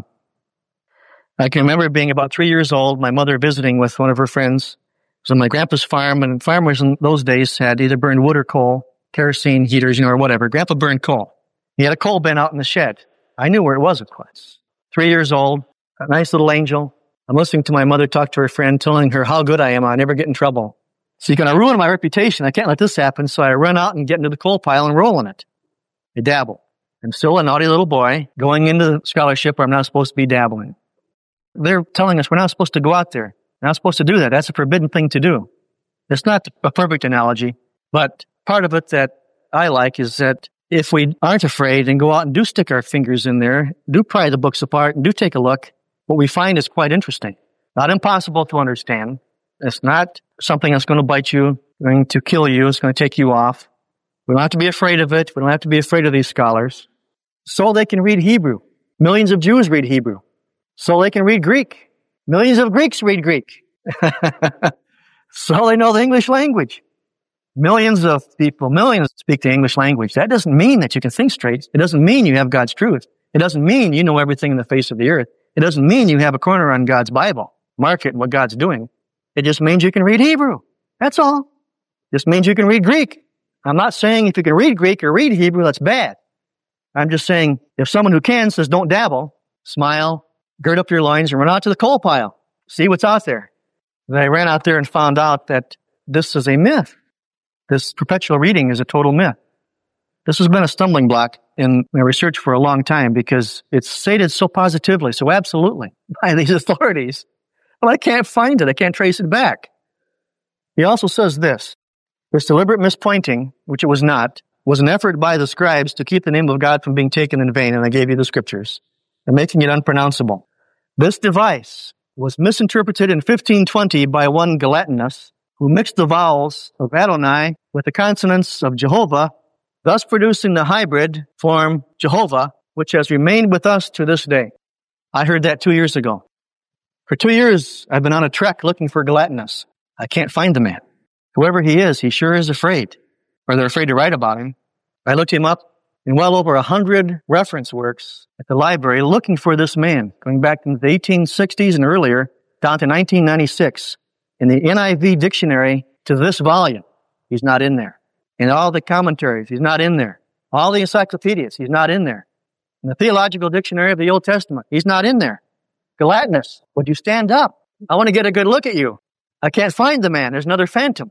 I can remember being about three years old, my mother visiting with one of her friends. It was on my grandpa's farm, and farmers in those days had either burned wood or coal, kerosene heaters, you know, or whatever. Grandpa burned coal. He had a coal bin out in the shed. I knew where it was, of course. Three years old, a nice little angel. I'm listening to my mother talk to her friend, telling her how good I am. I never get in trouble. She's going to ruin my reputation. I can't let this happen. So I run out and get into the coal pile and roll in it. I dabble. I'm still a naughty little boy going into scholarship where I'm not supposed to be dabbling. They're telling us we're not supposed to go out there. We're not supposed to do that. That's a forbidden thing to do. It's not a perfect analogy, but part of it that I like is that if we aren't afraid and go out and do stick our fingers in there, do pry the books apart and do take a look, what we find is quite interesting. Not impossible to understand. It's not something that's going to bite you, going to kill you, it's going to take you off. We don't have to be afraid of it. We don't have to be afraid of these scholars. So they can read Hebrew. Millions of Jews read Hebrew. So they can read Greek. Millions of Greeks read Greek. So they know the English language. Millions of people, millions speak the English language. That doesn't mean that you can think straight. It doesn't mean you have God's truth. It doesn't mean you know everything in the face of the earth. It doesn't mean you have a corner on God's Bible. Mark it and what God's doing. It just means you can read Hebrew. That's all. It just means you can read Greek. I'm not saying if you can read Greek or read Hebrew, that's bad. I'm just saying if someone who can says don't dabble, smile, gird up your loins, and run out to the coal pile. See what's out there. And I ran out there and found out that this is a myth. This perpetual reading is a total myth. This has been a stumbling block in my research for a long time because it's stated so positively, so absolutely, by these authorities. Well, I can't find it. I can't trace it back. He also says this. This deliberate mispointing, which it was not, was an effort by the scribes to keep the name of God from being taken in vain, and I gave you the scriptures, and making it unpronounceable. This device was misinterpreted in fifteen twenty by one Galatinus, who mixed the vowels of Adonai with the consonants of Jehovah, thus producing the hybrid form Jehovah, which has remained with us to this day. I heard that two years ago. For two years, I've been on a trek looking for Galatinus. I can't find the man. Whoever he is, he sure is afraid, or they're afraid to write about him. I looked him up in well over a hundred reference works at the library looking for this man, going back into the eighteen sixties and earlier, down to nineteen ninety-six. In the N I V dictionary to this volume, he's not in there. In all the commentaries, he's not in there. All the encyclopedias, he's not in there. In the Theological Dictionary of the Old Testament, he's not in there. Galatinus, would you stand up? I want to get a good look at you. I can't find the man. There's another phantom.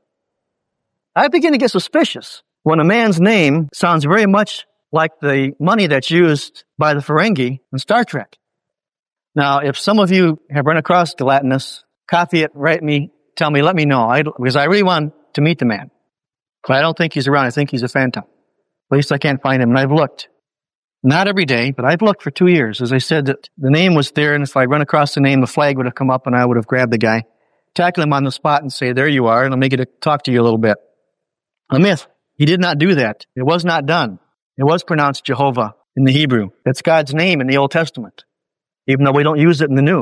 I begin to get suspicious when a man's name sounds very much like the money that's used by the Ferengi in Star Trek. Now, if some of you have run across Galatinus, copy it, write me, tell me, let me know, I, because I really want to meet the man. But I don't think he's around. I think he's a phantom. At least I can't find him, and I've looked. Not every day, but I've looked for two years. As I said, that the name was there, and if I run across the name, the flag would have come up, and I would have grabbed the guy, tackle him on the spot, and say, there you are, and I'll make it to talk to you a little bit. A myth. He did not do that. It was not done. It was pronounced Jehovah in the Hebrew. That's God's name in the Old Testament, even though we don't use it in the New.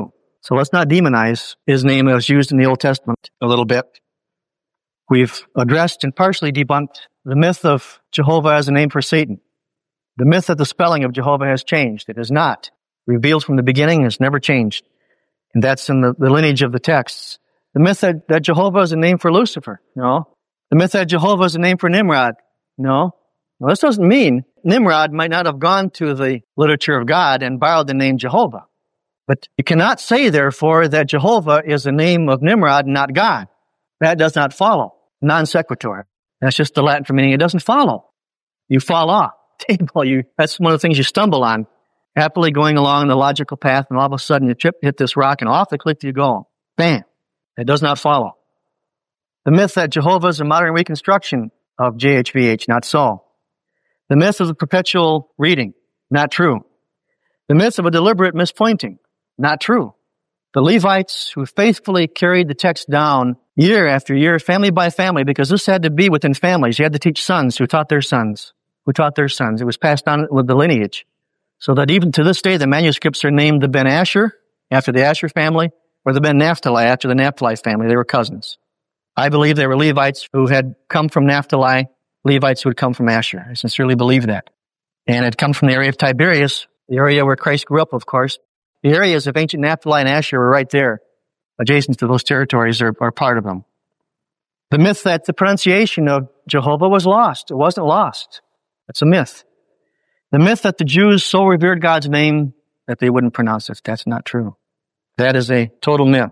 So let's not demonize his name as used in the Old Testament a little bit. We've addressed and partially debunked the myth of Jehovah as a name for Satan. The myth that the spelling of Jehovah has changed. It has not. Revealed from the beginning, has never changed. And that's in the, the lineage of the texts. The myth that, that Jehovah is a name for Lucifer. No. The myth that Jehovah is a name for Nimrod. No. Well, this doesn't mean Nimrod might not have gone to the literature of God and borrowed the name Jehovah. But you cannot say, therefore, that Jehovah is the name of Nimrod and not God. That does not follow. Non sequitur. That's just the Latin for meaning it doesn't follow. You fall off. Well, you, that's one of the things you stumble on. Happily going along the logical path, and all of a sudden you trip, hit this rock, and off the cliff you go. Bam. It does not follow. The myth that Jehovah is a modern reconstruction of J H V H, not so. The myth of the perpetual reading, not true. The myth of a deliberate mispointing, not true. The Levites who faithfully carried the text down year after year, family by family, because this had to be within families. You had to teach sons who taught their sons, who taught their sons. It was passed on with the lineage. So that even to this day, the manuscripts are named the Ben Asher, after the Asher family, or the Ben Naphtali, after the Naphtali family. They were cousins. I believe they were Levites who had come from Naphtali, Levites who had come from Asher. I sincerely believe that. And had come from the area of Tiberias, the area where Christ grew up, of course. The areas of ancient Naphtali and Asher were right there, adjacent to those territories, or, or part of them. The myth that the pronunciation of Jehovah was lost. It wasn't lost. It's a myth. The myth that the Jews so revered God's name that they wouldn't pronounce it. That's not true. That is a total myth.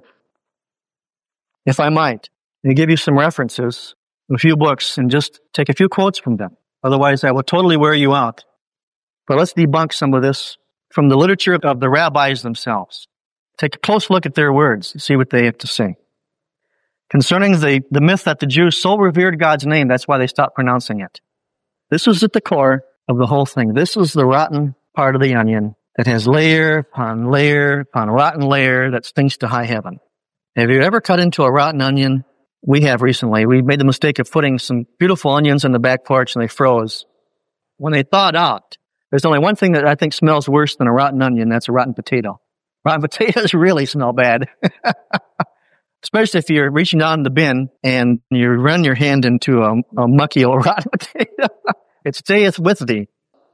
If I might, let me give you some references, a few books, and just take a few quotes from them. Otherwise, I will totally wear you out. But let's debunk some of this from the literature of the rabbis themselves. Take a close look at their words, see what they have to say. Concerning the, the myth that the Jews so revered God's name, that's why they stopped pronouncing it. This was at the core of the whole thing. This is the rotten part of the onion that has layer upon layer upon rotten layer that stinks to high heaven. Have you ever cut into a rotten onion? We have recently. We made the mistake of putting some beautiful onions on the back porch and they froze. When they thawed out, there's only one thing that I think smells worse than a rotten onion. That's a rotten potato. Rotten potatoes really smell bad. Especially if you're reaching down in the bin and you run your hand into a, a mucky old rotten potato. It stayeth with thee.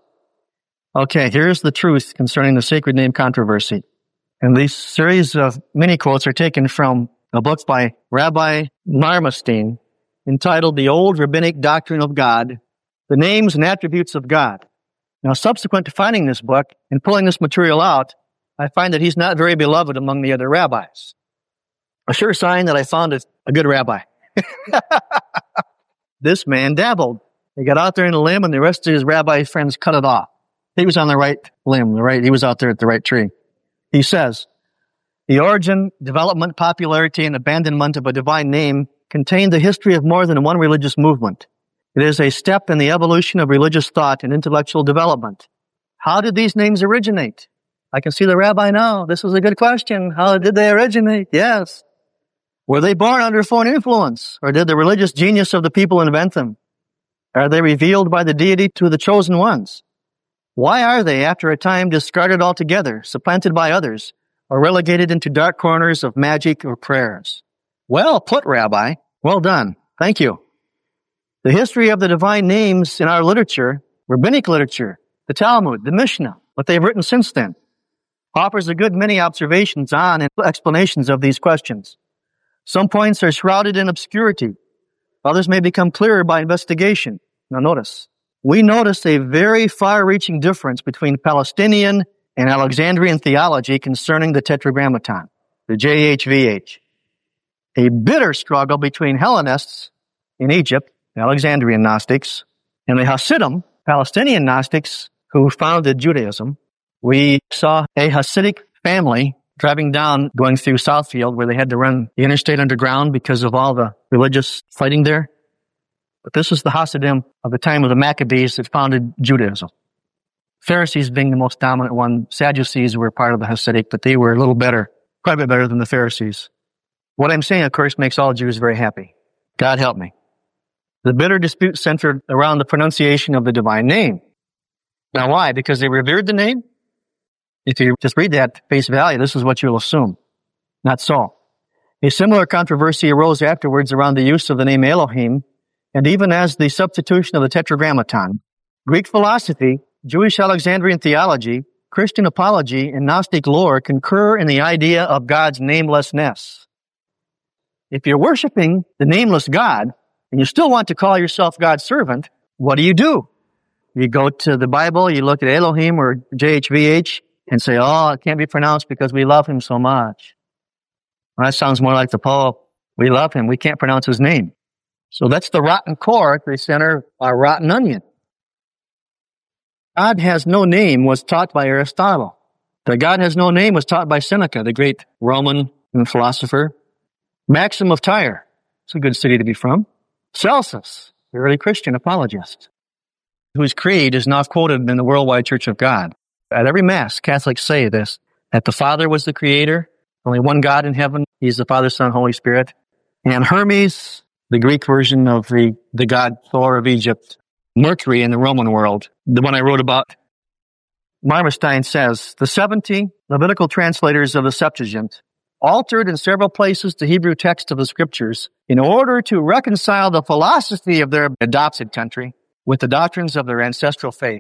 Okay, here's the truth concerning the sacred name controversy. And these series of mini quotes are taken from a book by Rabbi Marmestein entitled The Old Rabbinic Doctrine of God, The Names and Attributes of God. Now, subsequent to finding this book and pulling this material out, I find that he's not very beloved among the other rabbis. A sure sign that I found a, a good rabbi. This man dabbled. He got out there in the limb and the rest of his rabbi friends cut it off. He was on the right limb, the right, he was out there at the right tree. He says, the origin, development, popularity, and abandonment of a divine name contain the history of more than one religious movement. It is a step in the evolution of religious thought and intellectual development. How did these names originate? I can see the rabbi now. This was a good question. How did they originate? Yes. Were they born under foreign influence, or did the religious genius of the people invent them? Are they revealed by the deity to the chosen ones? Why are they, after a time, discarded altogether, supplanted by others, or relegated into dark corners of magic or prayers? Well put, Rabbi. Well done. Thank you. The history of the divine names in our literature, rabbinic literature, the Talmud, the Mishnah, what they've written since then, offers a good many observations on and explanations of these questions. Some points are shrouded in obscurity. Others may become clearer by investigation. Now notice, we notice a very far-reaching difference between Palestinian and Alexandrian theology concerning the Tetragrammaton, the J H V H. A bitter struggle between Hellenists in Egypt, the Alexandrian Gnostics, and the Hasidim, Palestinian Gnostics, who founded Judaism. We saw a Hasidic family driving down, going through Southfield, where they had to run the interstate underground because of all the religious fighting there. But this is the Hasidim of the time of the Maccabees that founded Judaism. Pharisees being the most dominant one. Sadducees were part of the Hasidic, but they were a little better, quite a bit better than the Pharisees. What I'm saying, of course, makes all Jews very happy. God help me. The bitter dispute centered around the pronunciation of the divine name. Now why? Because they revered the name? If you just read that at face value, this is what you'll assume. Not so. A similar controversy arose afterwards around the use of the name Elohim, and even as the substitution of the Tetragrammaton. Greek philosophy, Jewish Alexandrian theology, Christian apology, and Gnostic lore concur in the idea of God's namelessness. If you're worshiping the nameless God, and you still want to call yourself God's servant, what do you do? You go to the Bible, you look at Elohim or J H V H, and say, oh, it can't be pronounced because we love him so much. Well, that sounds more like the Paul. We love him. We can't pronounce his name. So that's the rotten core at the center, our rotten onion. God has no name was taught by Aristotle. That God has no name was taught by Seneca, the great Roman philosopher. Maxim of Tyre. It's a good city to be from. Celsus, the early Christian apologist, whose creed is now quoted in the Worldwide Church of God. At every Mass, Catholics say this, that the Father was the Creator, only one God in heaven. He's the Father, Son, Holy Spirit. And Hermes, the Greek version of the, the god Thor of Egypt. Mercury in the Roman world, the one I wrote about. Marmerstein says, the seventy Levitical translators of the Septuagint altered in several places the Hebrew text of the Scriptures in order to reconcile the philosophy of their adopted country with the doctrines of their ancestral faith.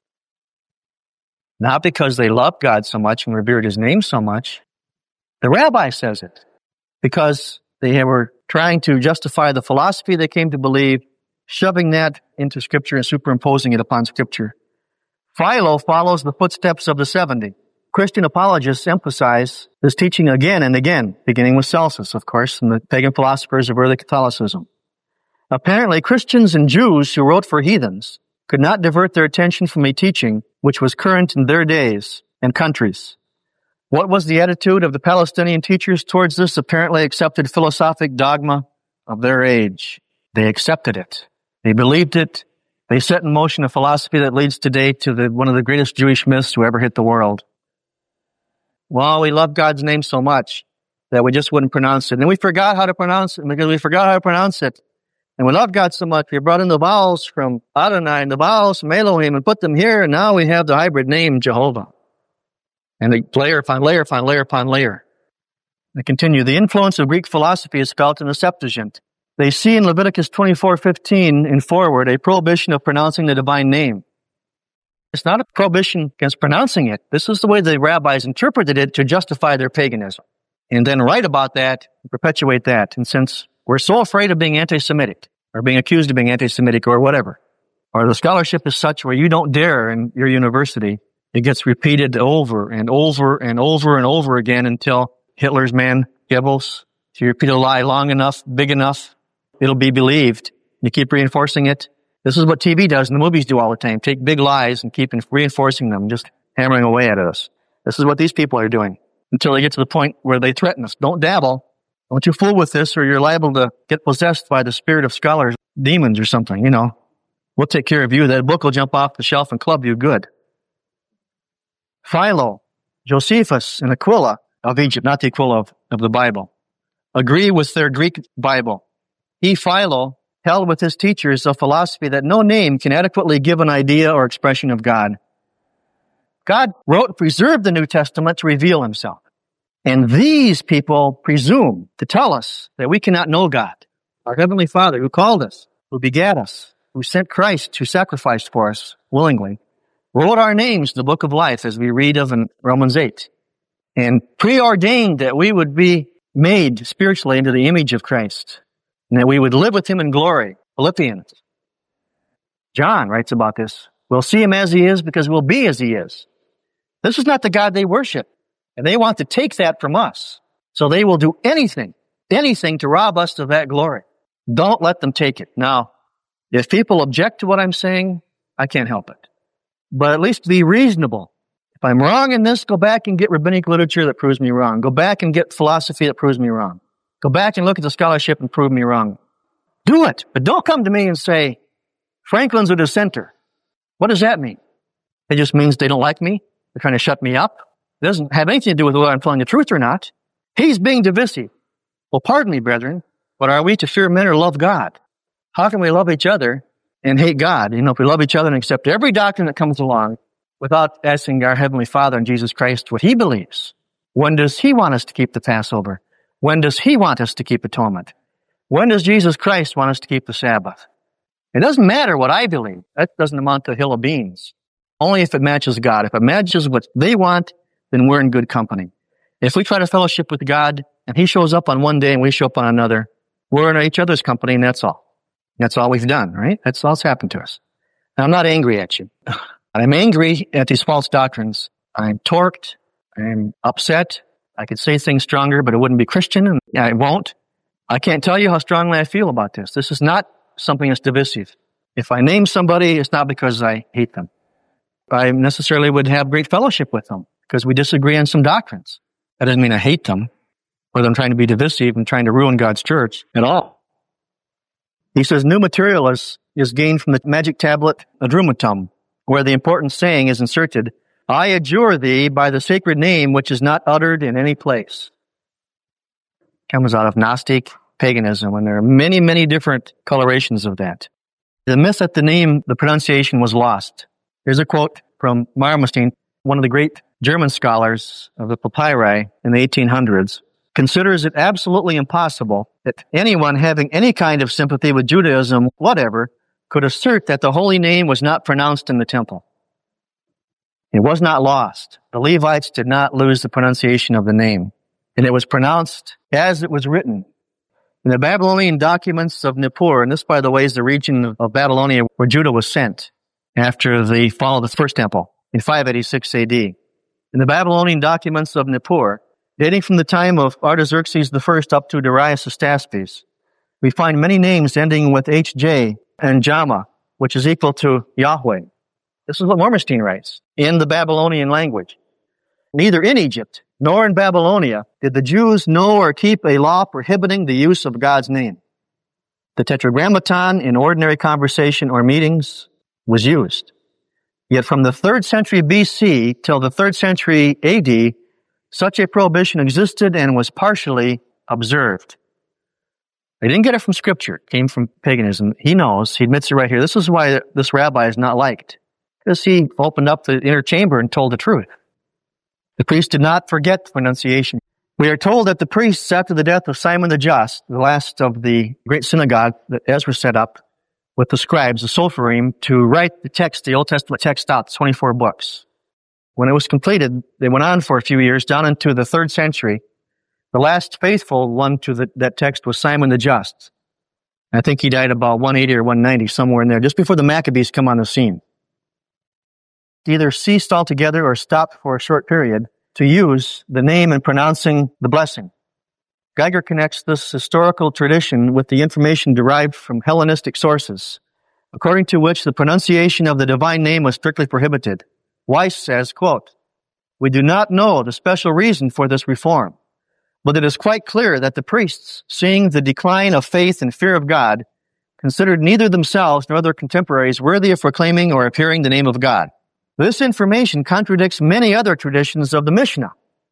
Not because they loved God so much and revered his name so much. The rabbi says it. Because they were trying to justify the philosophy they came to believe, shoving that into Scripture and superimposing it upon Scripture. Philo follows the footsteps of the seventy. Christian apologists emphasize this teaching again and again, beginning with Celsus, of course, and the pagan philosophers of early Catholicism. Apparently, Christians and Jews who wrote for heathens could not divert their attention from a teaching which was current in their days and countries. What was the attitude of the Palestinian teachers towards this apparently accepted philosophic dogma of their age? They accepted it. They believed it. They set in motion a philosophy that leads today to the, one of the greatest Jewish myths to ever hit the world. Well, we love God's name so much that we just wouldn't pronounce it. And we forgot how to pronounce it because we forgot how to pronounce it. And we love God so much, we brought in the vowels from Adonai and the vowels from Elohim and put them here, and now we have the hybrid name Jehovah. And they layer upon layer upon layer upon layer. They continue. The influence of Greek philosophy is felt in the Septuagint. They see in Leviticus twenty-four fifteen and forward a prohibition of pronouncing the divine name. It's not a prohibition against pronouncing it. This is the way the rabbis interpreted it to justify their paganism. And then write about that and perpetuate that. And since we're so afraid of being anti-Semitic or being accused of being anti-Semitic or whatever, or the scholarship is such where you don't dare in your university, it gets repeated over and over and over and over again until Hitler's man, Goebbels, if you repeat a lie long enough, big enough, it'll be believed. You keep reinforcing it. This is what T V does and the movies do all the time. Take big lies and keep reinforcing them, just hammering away at us. This is what these people are doing until they get to the point where they threaten us. Don't dabble. Don't you fool with this or you're liable to get possessed by the spirit of scholars, demons or something, you know. We'll take care of you. That book will jump off the shelf and club you good. Philo, Josephus, and Aquila of Egypt, not the Aquila of, of the Bible, agree with their Greek Bible. He, Philo, held with his teachers a philosophy that no name can adequately give an idea or expression of God. God wrote and preserved the New Testament to reveal himself. And these people presume to tell us that we cannot know God, our Heavenly Father who called us, who begat us, who sent Christ, who sacrificed for us willingly, wrote our names in the book of life as we read of in Romans eight, and preordained that we would be made spiritually into the image of Christ, and that we would live with him in glory. Philippians. John writes about this. We'll see him as he is because we'll be as he is. This is not the God they worship, and they want to take that from us. So they will do anything, anything to rob us of that glory. Don't let them take it. Now, if people object to what I'm saying, I can't help it. But at least be reasonable. If I'm wrong in this, go back and get rabbinic literature that proves me wrong. Go back and get philosophy that proves me wrong. Go back and look at the scholarship and prove me wrong. Do it. But don't come to me and say, Franklin's a dissenter. What does that mean? It just means they don't like me. They're trying to shut me up. It doesn't have anything to do with whether I'm telling the truth or not. He's being divisive. Well, pardon me, brethren, but are we to fear men or love God? How can we love each other and hate God? You know, if we love each other and accept every doctrine that comes along without asking our Heavenly Father and Jesus Christ what he believes, When does he want us to keep the Passover? When does he want us to keep atonement? When does Jesus Christ want us to keep the Sabbath? It doesn't matter what I believe. That doesn't amount to a hill of beans. Only if it matches God. If it matches what they want, then we're in good company. If we try to fellowship with God and he shows up on one day and we show up on another, we're in each other's company and that's all. That's all we've done, right? That's all that's happened to us. And I'm not angry at you. I'm angry at these false doctrines. I'm torqued. I'm upset. I could say things stronger, but it wouldn't be Christian, and I won't. I can't tell you how strongly I feel about this. This is not something that's divisive. If I name somebody, it's not because I hate them. I necessarily would have great fellowship with them because we disagree on some doctrines. That doesn't mean I hate them, or that I'm trying to be divisive and trying to ruin God's church at all. He says, new material is, is gained from the magic tablet Adrumatum, where the important saying is inserted, I adjure thee by the sacred name which is not uttered in any place. Comes out of Gnostic paganism, and there are many, many different colorations of that. The myth that the name, the pronunciation was lost. Here's a quote from Marmestein, one of the great German scholars of the papyri in the eighteen hundreds, considers it absolutely impossible that anyone having any kind of sympathy with Judaism, whatever, could assert that the holy name was not pronounced in the temple. It was not lost. The Levites did not lose the pronunciation of the name, and it was pronounced as it was written. In the Babylonian documents of Nippur, and this, by the way, is the region of Babylonia where Judah was sent after the fall of the first temple in five eighty-six A D. In the Babylonian documents of Nippur, dating from the time of Artaxerxes the First up to Darius Astaspes, we find many names ending with H J and Jama, which is equal to Yahweh. This is what Marmestein writes in the Babylonian language. Neither in Egypt nor in Babylonia did the Jews know or keep a law prohibiting the use of God's name. The Tetragrammaton in ordinary conversation or meetings was used. Yet from the third century B C till the third century A D, such a prohibition existed and was partially observed. They didn't get it from Scripture. It came from paganism. He knows. He admits it right here. This is why this rabbi is not liked. Because he opened up the inner chamber and told the truth. The priest did not forget the pronunciation. We are told that the priests, after the death of Simon the Just, the last of the great synagogue that Ezra set up with the scribes, the Sopharim, to write the text, the Old Testament text out, twenty-four books. When it was completed, they went on for a few years, down into the third century. The last faithful one to the, that text was Simon the Just. I think he died about one eighty or one ninety, somewhere in there, just before the Maccabees come on the scene. Either ceased altogether or stopped for a short period to use the name in pronouncing the blessing. Geiger connects this historical tradition with the information derived from Hellenistic sources, according to which the pronunciation of the divine name was strictly prohibited. Weiss says, quote, we do not know the special reason for this reform, but it is quite clear that the priests, seeing the decline of faith and fear of God, considered neither themselves nor their contemporaries worthy of proclaiming or appearing the name of God. This information contradicts many other traditions of the Mishnah.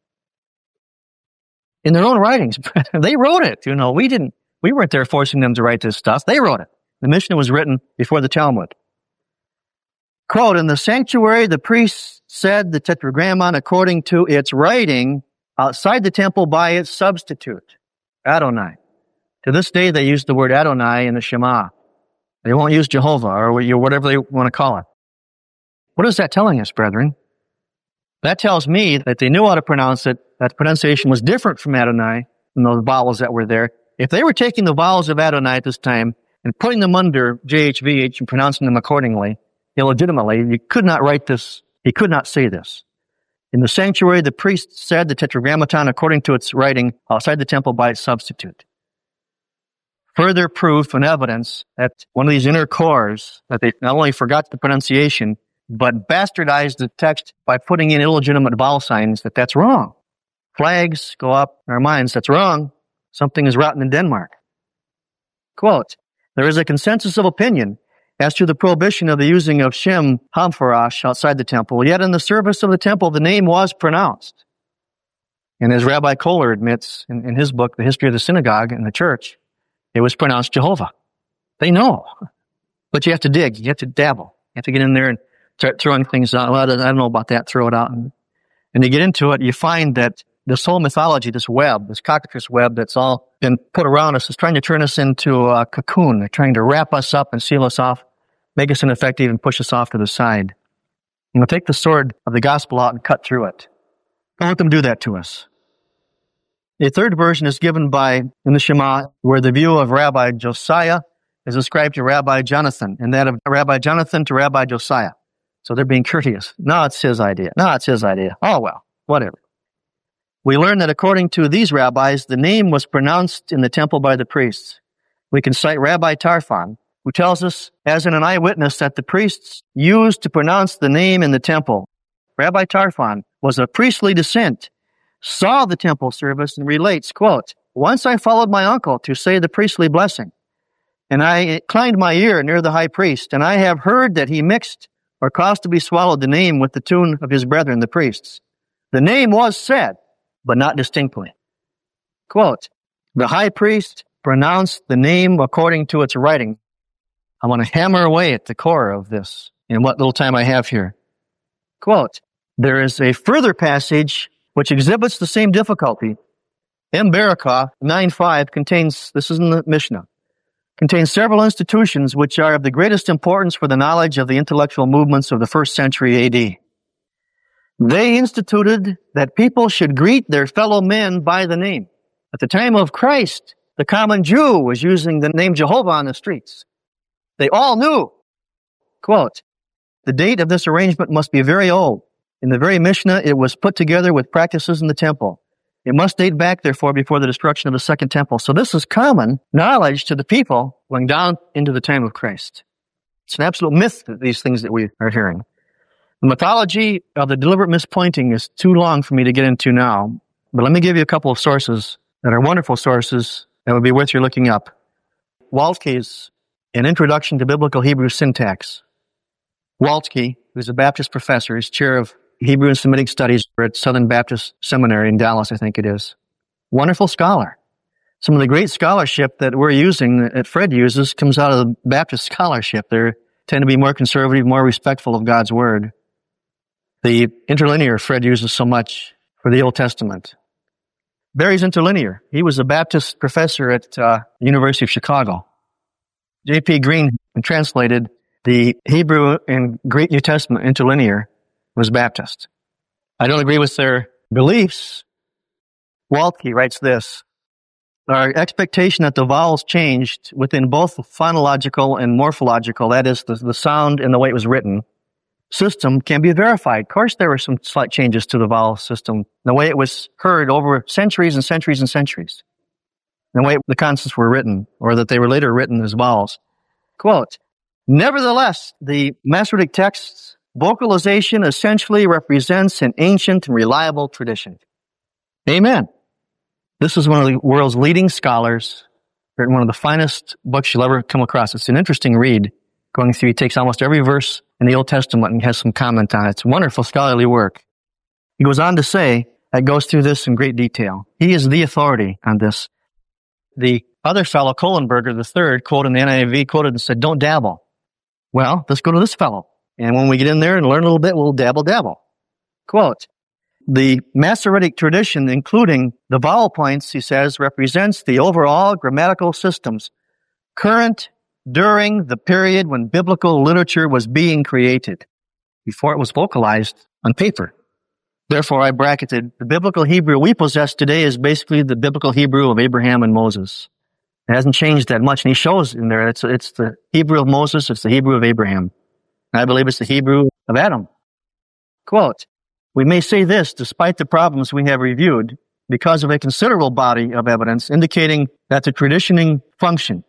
In their own writings, they wrote it. You know, we didn't, we weren't there forcing them to write this stuff. They wrote it. The Mishnah was written before the Talmud. Quote, in the sanctuary, the priests said the Tetragrammaton according to its writing outside the temple by its substitute, Adonai. To this day, they use the word Adonai in the Shema. They won't use Jehovah or whatever they want to call it. What is that telling us, brethren? That tells me that they knew how to pronounce it, that the pronunciation was different from Adonai and those vowels that were there. If they were taking the vowels of Adonai at this time and putting them under J H V H and pronouncing them accordingly, illegitimately, you could not write this, he could not say this. In the sanctuary, the priest said the Tetragrammaton according to its writing outside the temple by its substitute. Further proof and evidence that one of these inner cores, that they not only forgot the pronunciation, but bastardized the text by putting in illegitimate vowel signs, that that's wrong. Flags go up in our minds, that's wrong. Something is rotten in Denmark. Quote, there is a consensus of opinion as to the prohibition of the using of Shem Hampharash outside the temple, yet in the service of the temple the name was pronounced. And as Rabbi Kohler admits in, in his book, The History of the Synagogue and the Church, it was pronounced Jehovah. They know. But you have to dig, you have to dabble, you have to get in there and start throwing things out. Well, I don't know about that, throw it out. And, and you get into it, you find that this whole mythology, this web, this cockatrice web that's all been put around us is trying to turn us into a cocoon. They're trying to wrap us up and seal us off, make us ineffective, and push us off to the side. And we'll take the sword of the gospel out and cut through it. Don't let them do that to us. A third version is given by, in the Shema, where the view of Rabbi Josiah is ascribed to Rabbi Jonathan, and that of Rabbi Jonathan to Rabbi Josiah. So they're being courteous. No, it's his idea. No, it's his idea. Oh, well, whatever. We learn that according to these rabbis, the name was pronounced in the temple by the priests. We can cite Rabbi Tarfon, who tells us, as in an eyewitness, that the priests used to pronounce the name in the temple. Rabbi Tarfon was of priestly descent, saw the temple service, and relates, quote, "Once I followed my uncle to say the priestly blessing, and I inclined my ear near the high priest, and I have heard that he mixed or caused to be swallowed the name with the tune of his brethren, the priests. The name was said, but not distinctly." Quote, "The high priest pronounced the name according to its writing." I want to hammer away at the core of this in what little time I have here. Quote, "There is a further passage which exhibits the same difficulty. M. Barakah nine five contains, this is in the Mishnah, contains several institutions which are of the greatest importance for the knowledge of the intellectual movements of the first century A D. They instituted that people should greet their fellow men by the name. At the time of Christ, the common Jew was using the name Jehovah on the streets. They all knew. Quote, "The date of this arrangement must be very old. In the very Mishnah, it was put together with practices in the temple. It must date back, therefore, before the destruction of the second temple." So this is common knowledge to the people going down into the time of Christ. It's an absolute myth, that these things that we are hearing. The mythology of the deliberate mispointing is too long for me to get into now, but let me give you a couple of sources that are wonderful sources that would be worth your looking up. Waltke's An Introduction to Biblical Hebrew Syntax. Waltke, who's a Baptist professor, is chair of Hebrew and Semitic Studies at Southern Baptist Seminary in Dallas, I think it is. Wonderful scholar. Some of the great scholarship that we're using, that Fred uses, comes out of the Baptist scholarship. They tend to be more conservative, more respectful of God's Word. The interlinear Fred uses so much for the Old Testament. Barry's interlinear. He was a Baptist professor at uh, the University of Chicago. J P Green translated the Hebrew and Greek New Testament interlinear, was Baptist. I don't agree with their beliefs. Waltke writes this: "Our expectation that the vowels changed within both the phonological and morphological, that is, the, the sound and the way it was written, system can be verified." Of course, there were some slight changes to the vowel system, the way it was heard over centuries and centuries and centuries, the way the consonants were written, or that they were later written as vowels. Quote, "Nevertheless, the Masoretic texts vocalization essentially represents an ancient and reliable tradition." Amen. This is one of the world's leading scholars, written one of the finest books you'll ever come across. It's an interesting read. Going through, he takes almost every verse in the Old Testament and has some comment on it. It's wonderful scholarly work. He goes on to say, that goes through this in great detail. He is the authority on this. The other fellow, Kohlenberger the third, quoted in the N I V, quoted and said, "Don't dabble." Well, let's go to this fellow. And when we get in there and learn a little bit, we'll dabble, dabble. Quote, "The Masoretic tradition, including the vowel points," he says, "represents the overall grammatical systems current during the period when biblical literature was being created, before it was vocalized on paper. Therefore, I bracketed, the biblical Hebrew we possess today is basically the biblical Hebrew of Abraham and Moses. It hasn't changed that much." And he shows in there, it's, it's the Hebrew of Moses, it's the Hebrew of Abraham. And I believe it's the Hebrew of Adam. Quote, "We may say this despite the problems we have reviewed, because of a considerable body of evidence indicating that the traditioning function."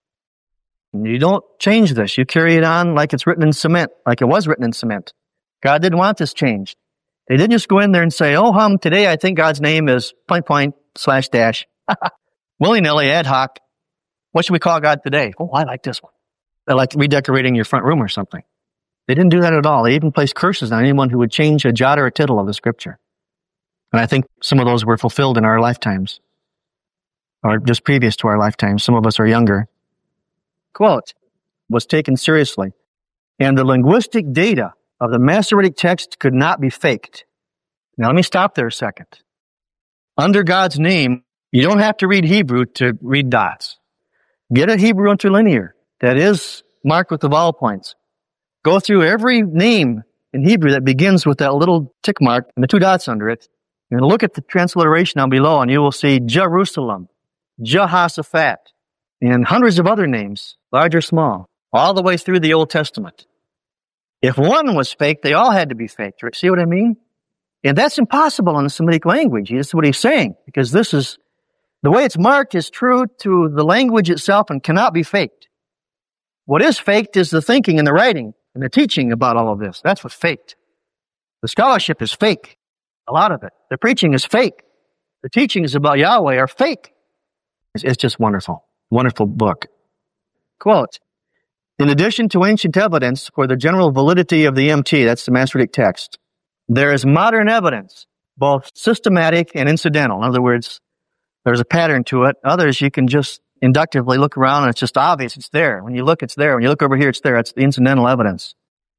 You don't change this. You carry it on like it's written in cement, like it was written in cement. God didn't want this changed. They didn't just go in there and say, "Oh, hum, today I think God's name is point, point, slash, dash." Willy-nilly, ad hoc. What should we call God today? "Oh, I like this one." They're like redecorating your front room or something. They didn't do that at all. They even placed curses on anyone who would change a jot or a tittle of the Scripture. And I think some of those were fulfilled in our lifetimes, or just previous to our lifetimes. Some of us are younger. Quote, "Was taken seriously, and the linguistic data of the Masoretic text could not be faked." Now let me stop there a second. under God's name, you don't have to read Hebrew to read dots. Get a Hebrew interlinear that is marked with the vowel points. Go through every name in Hebrew that begins with that little tick mark and the two dots under it, and look at the transliteration down below, and you will see Jerusalem, Jehoshaphat, and hundreds of other names, large or small, all the way through the Old Testament. If one was fake, they all had to be faked. See what I mean? And that's impossible in the Semitic language. That's what he's saying, because this is, the way it's marked is true to the language itself and cannot be faked. What is faked is the thinking and the writing and the teaching about all of this. That's what's faked. The scholarship is fake. A lot of it. The preaching is fake. The teachings about Yahweh are fake. It's, it's just wonderful. Wonderful book. Quote, in addition to ancient evidence for the general validity of the M T, that's the Masoretic text, there is modern evidence, both systematic and incidental. In other words, there's a pattern to it. Others, you can just inductively look around and it's just obvious. It's there. When you look, it's there. When you look over here, it's there. It's the incidental evidence.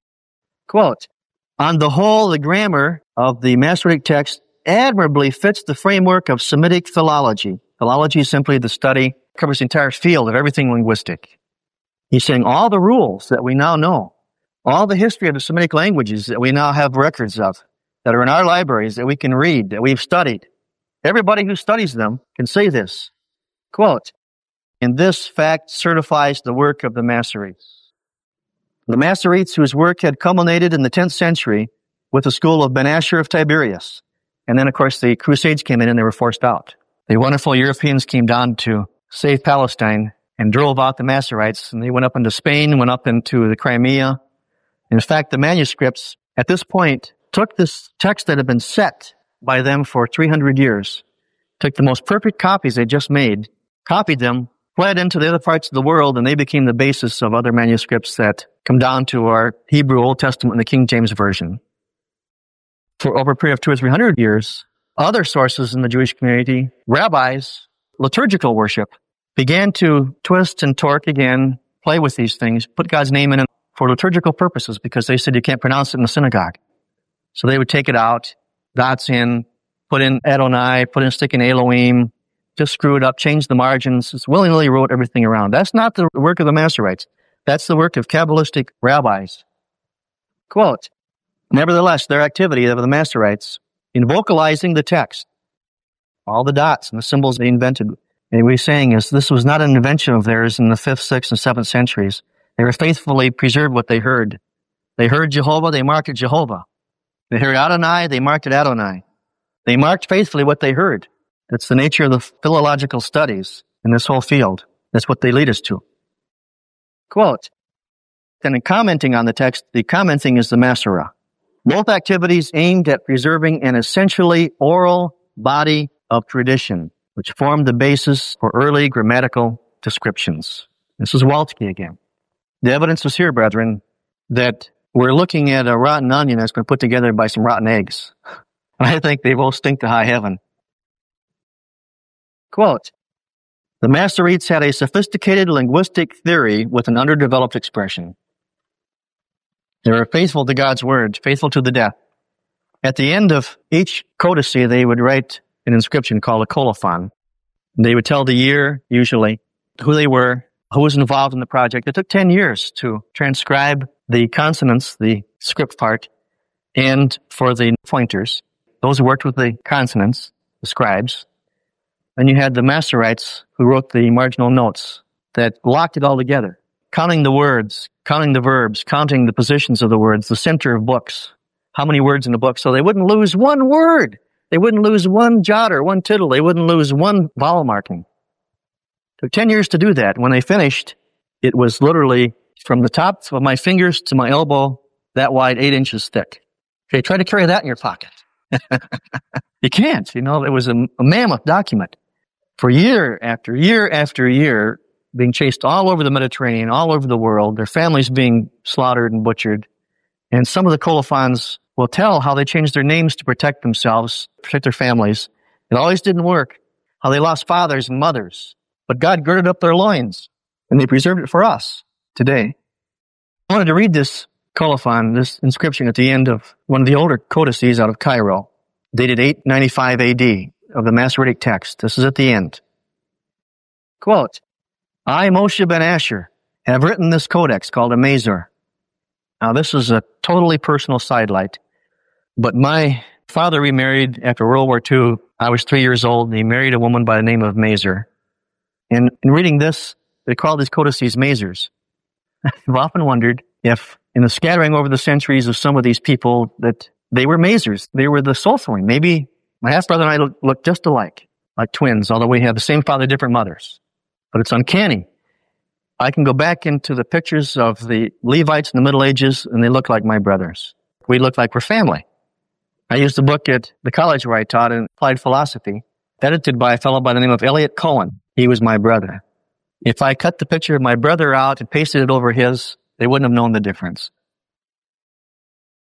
Quote, on the whole, the grammar of the Masoretic text admirably fits the framework of Semitic philology. Philology is simply the study, covers the entire field of everything linguistic. He's saying all the rules that we now know, all the history of the Semitic languages that we now have records of, that are in our libraries, that we can read, that we've studied. Everybody who studies them can say this. Quote, and this fact certifies the work of the Masoretes. The Masoretes, whose work had culminated in the tenth century with the school of Ben Asher of Tiberias. And then, of course, the Crusades came in and they were forced out. The wonderful Europeans came down to save Palestine and drove out the Masoretes, and they went up into Spain, went up into the Crimea. In fact, the manuscripts at this point took this text that had been set by them for three hundred years, took the most perfect copies they just made, copied them, fled into the other parts of the world, and they became the basis of other manuscripts that come down to our Hebrew Old Testament and the King James Version. For over a period of two or three hundred years, other sources in the Jewish community, rabbis, liturgical worship, began to twist and torque again, play with these things, put God's name in it for liturgical purposes because they said you can't pronounce it in the synagogue. So they would take it out, dots in, put in Adonai, put in stick in Elohim, just screw it up, change the margins, just willingly wrote everything around. That's not the work of the Masoretes. That's the work of Kabbalistic rabbis. Quote, nevertheless, their activity of the Masoretes in vocalizing the text, all the dots and the symbols they invented, and we're saying is this was not an invention of theirs in the fifth, sixth, and seventh centuries. They were faithfully preserved what they heard. They heard Jehovah, they marked it Jehovah. They heard Adonai, they marked it Adonai. They marked faithfully what they heard. That's the nature of the philological studies in this whole field. That's what they lead us to. Quote, then in commenting on the text, the commenting is the Masorah. Both activities aimed at preserving an essentially oral body of tradition, which formed the basis for early grammatical descriptions. This is Waltke again. The evidence is here, brethren, that we're looking at a rotten onion that's been put together by some rotten eggs. I think they both stink to high heaven. Quote, the Masoretes had a sophisticated linguistic theory with an underdeveloped expression. They were faithful to God's word, faithful to the death. At the end of each codice, they would write an inscription called a colophon. They would tell the year, usually, who they were, who was involved in the project. It took ten years to transcribe the consonants, the script part, and for the pointers, those who worked with the consonants, the scribes. Then you had the Masoretes who wrote the marginal notes that locked it all together, counting the words, counting the verbs, counting the positions of the words, the center of books, how many words in the book, so they wouldn't lose one word. They wouldn't lose one jot or one tittle. They wouldn't lose one vowel marking. It took ten years to do that. When they finished, it was literally from the top of my fingers to my elbow, that wide, eight inches thick. Okay, try to carry that in your pocket. You can't, you know, it was a, a mammoth document. For year after year after year, being chased all over the Mediterranean, all over the world, their families being slaughtered and butchered. And some of the colophons will tell how they changed their names to protect themselves, protect their families. It always didn't work. How they lost fathers and mothers. But God girded up their loins, and they preserved it for us today. I wanted to read this colophon, this inscription at the end of one of the older codices out of Cairo, dated eight ninety-five A D. of the Masoretic text. This is at the end. Quote, I, Moshe ben Asher, have written this codex called a Mazor. Now, this is a totally personal sidelight, but my father remarried after World War Two. I was three years old, and he married a woman by the name of Mazor. And in reading this, they call these codices Mazors. I've often wondered if, in the scattering over the centuries of some of these people, that they were Mazors. They were the Sophrim. Maybe my half-brother and I look, look just alike, like twins, although we have the same father, different mothers. But it's uncanny. I can go back into the pictures of the Levites in the Middle Ages, and they look like my brothers. We look like we're family. I used a book at the college where I taught in applied philosophy, edited by a fellow by the name of Elliot Cohen. He was my brother. If I cut the picture of my brother out and pasted it over his, they wouldn't have known the difference.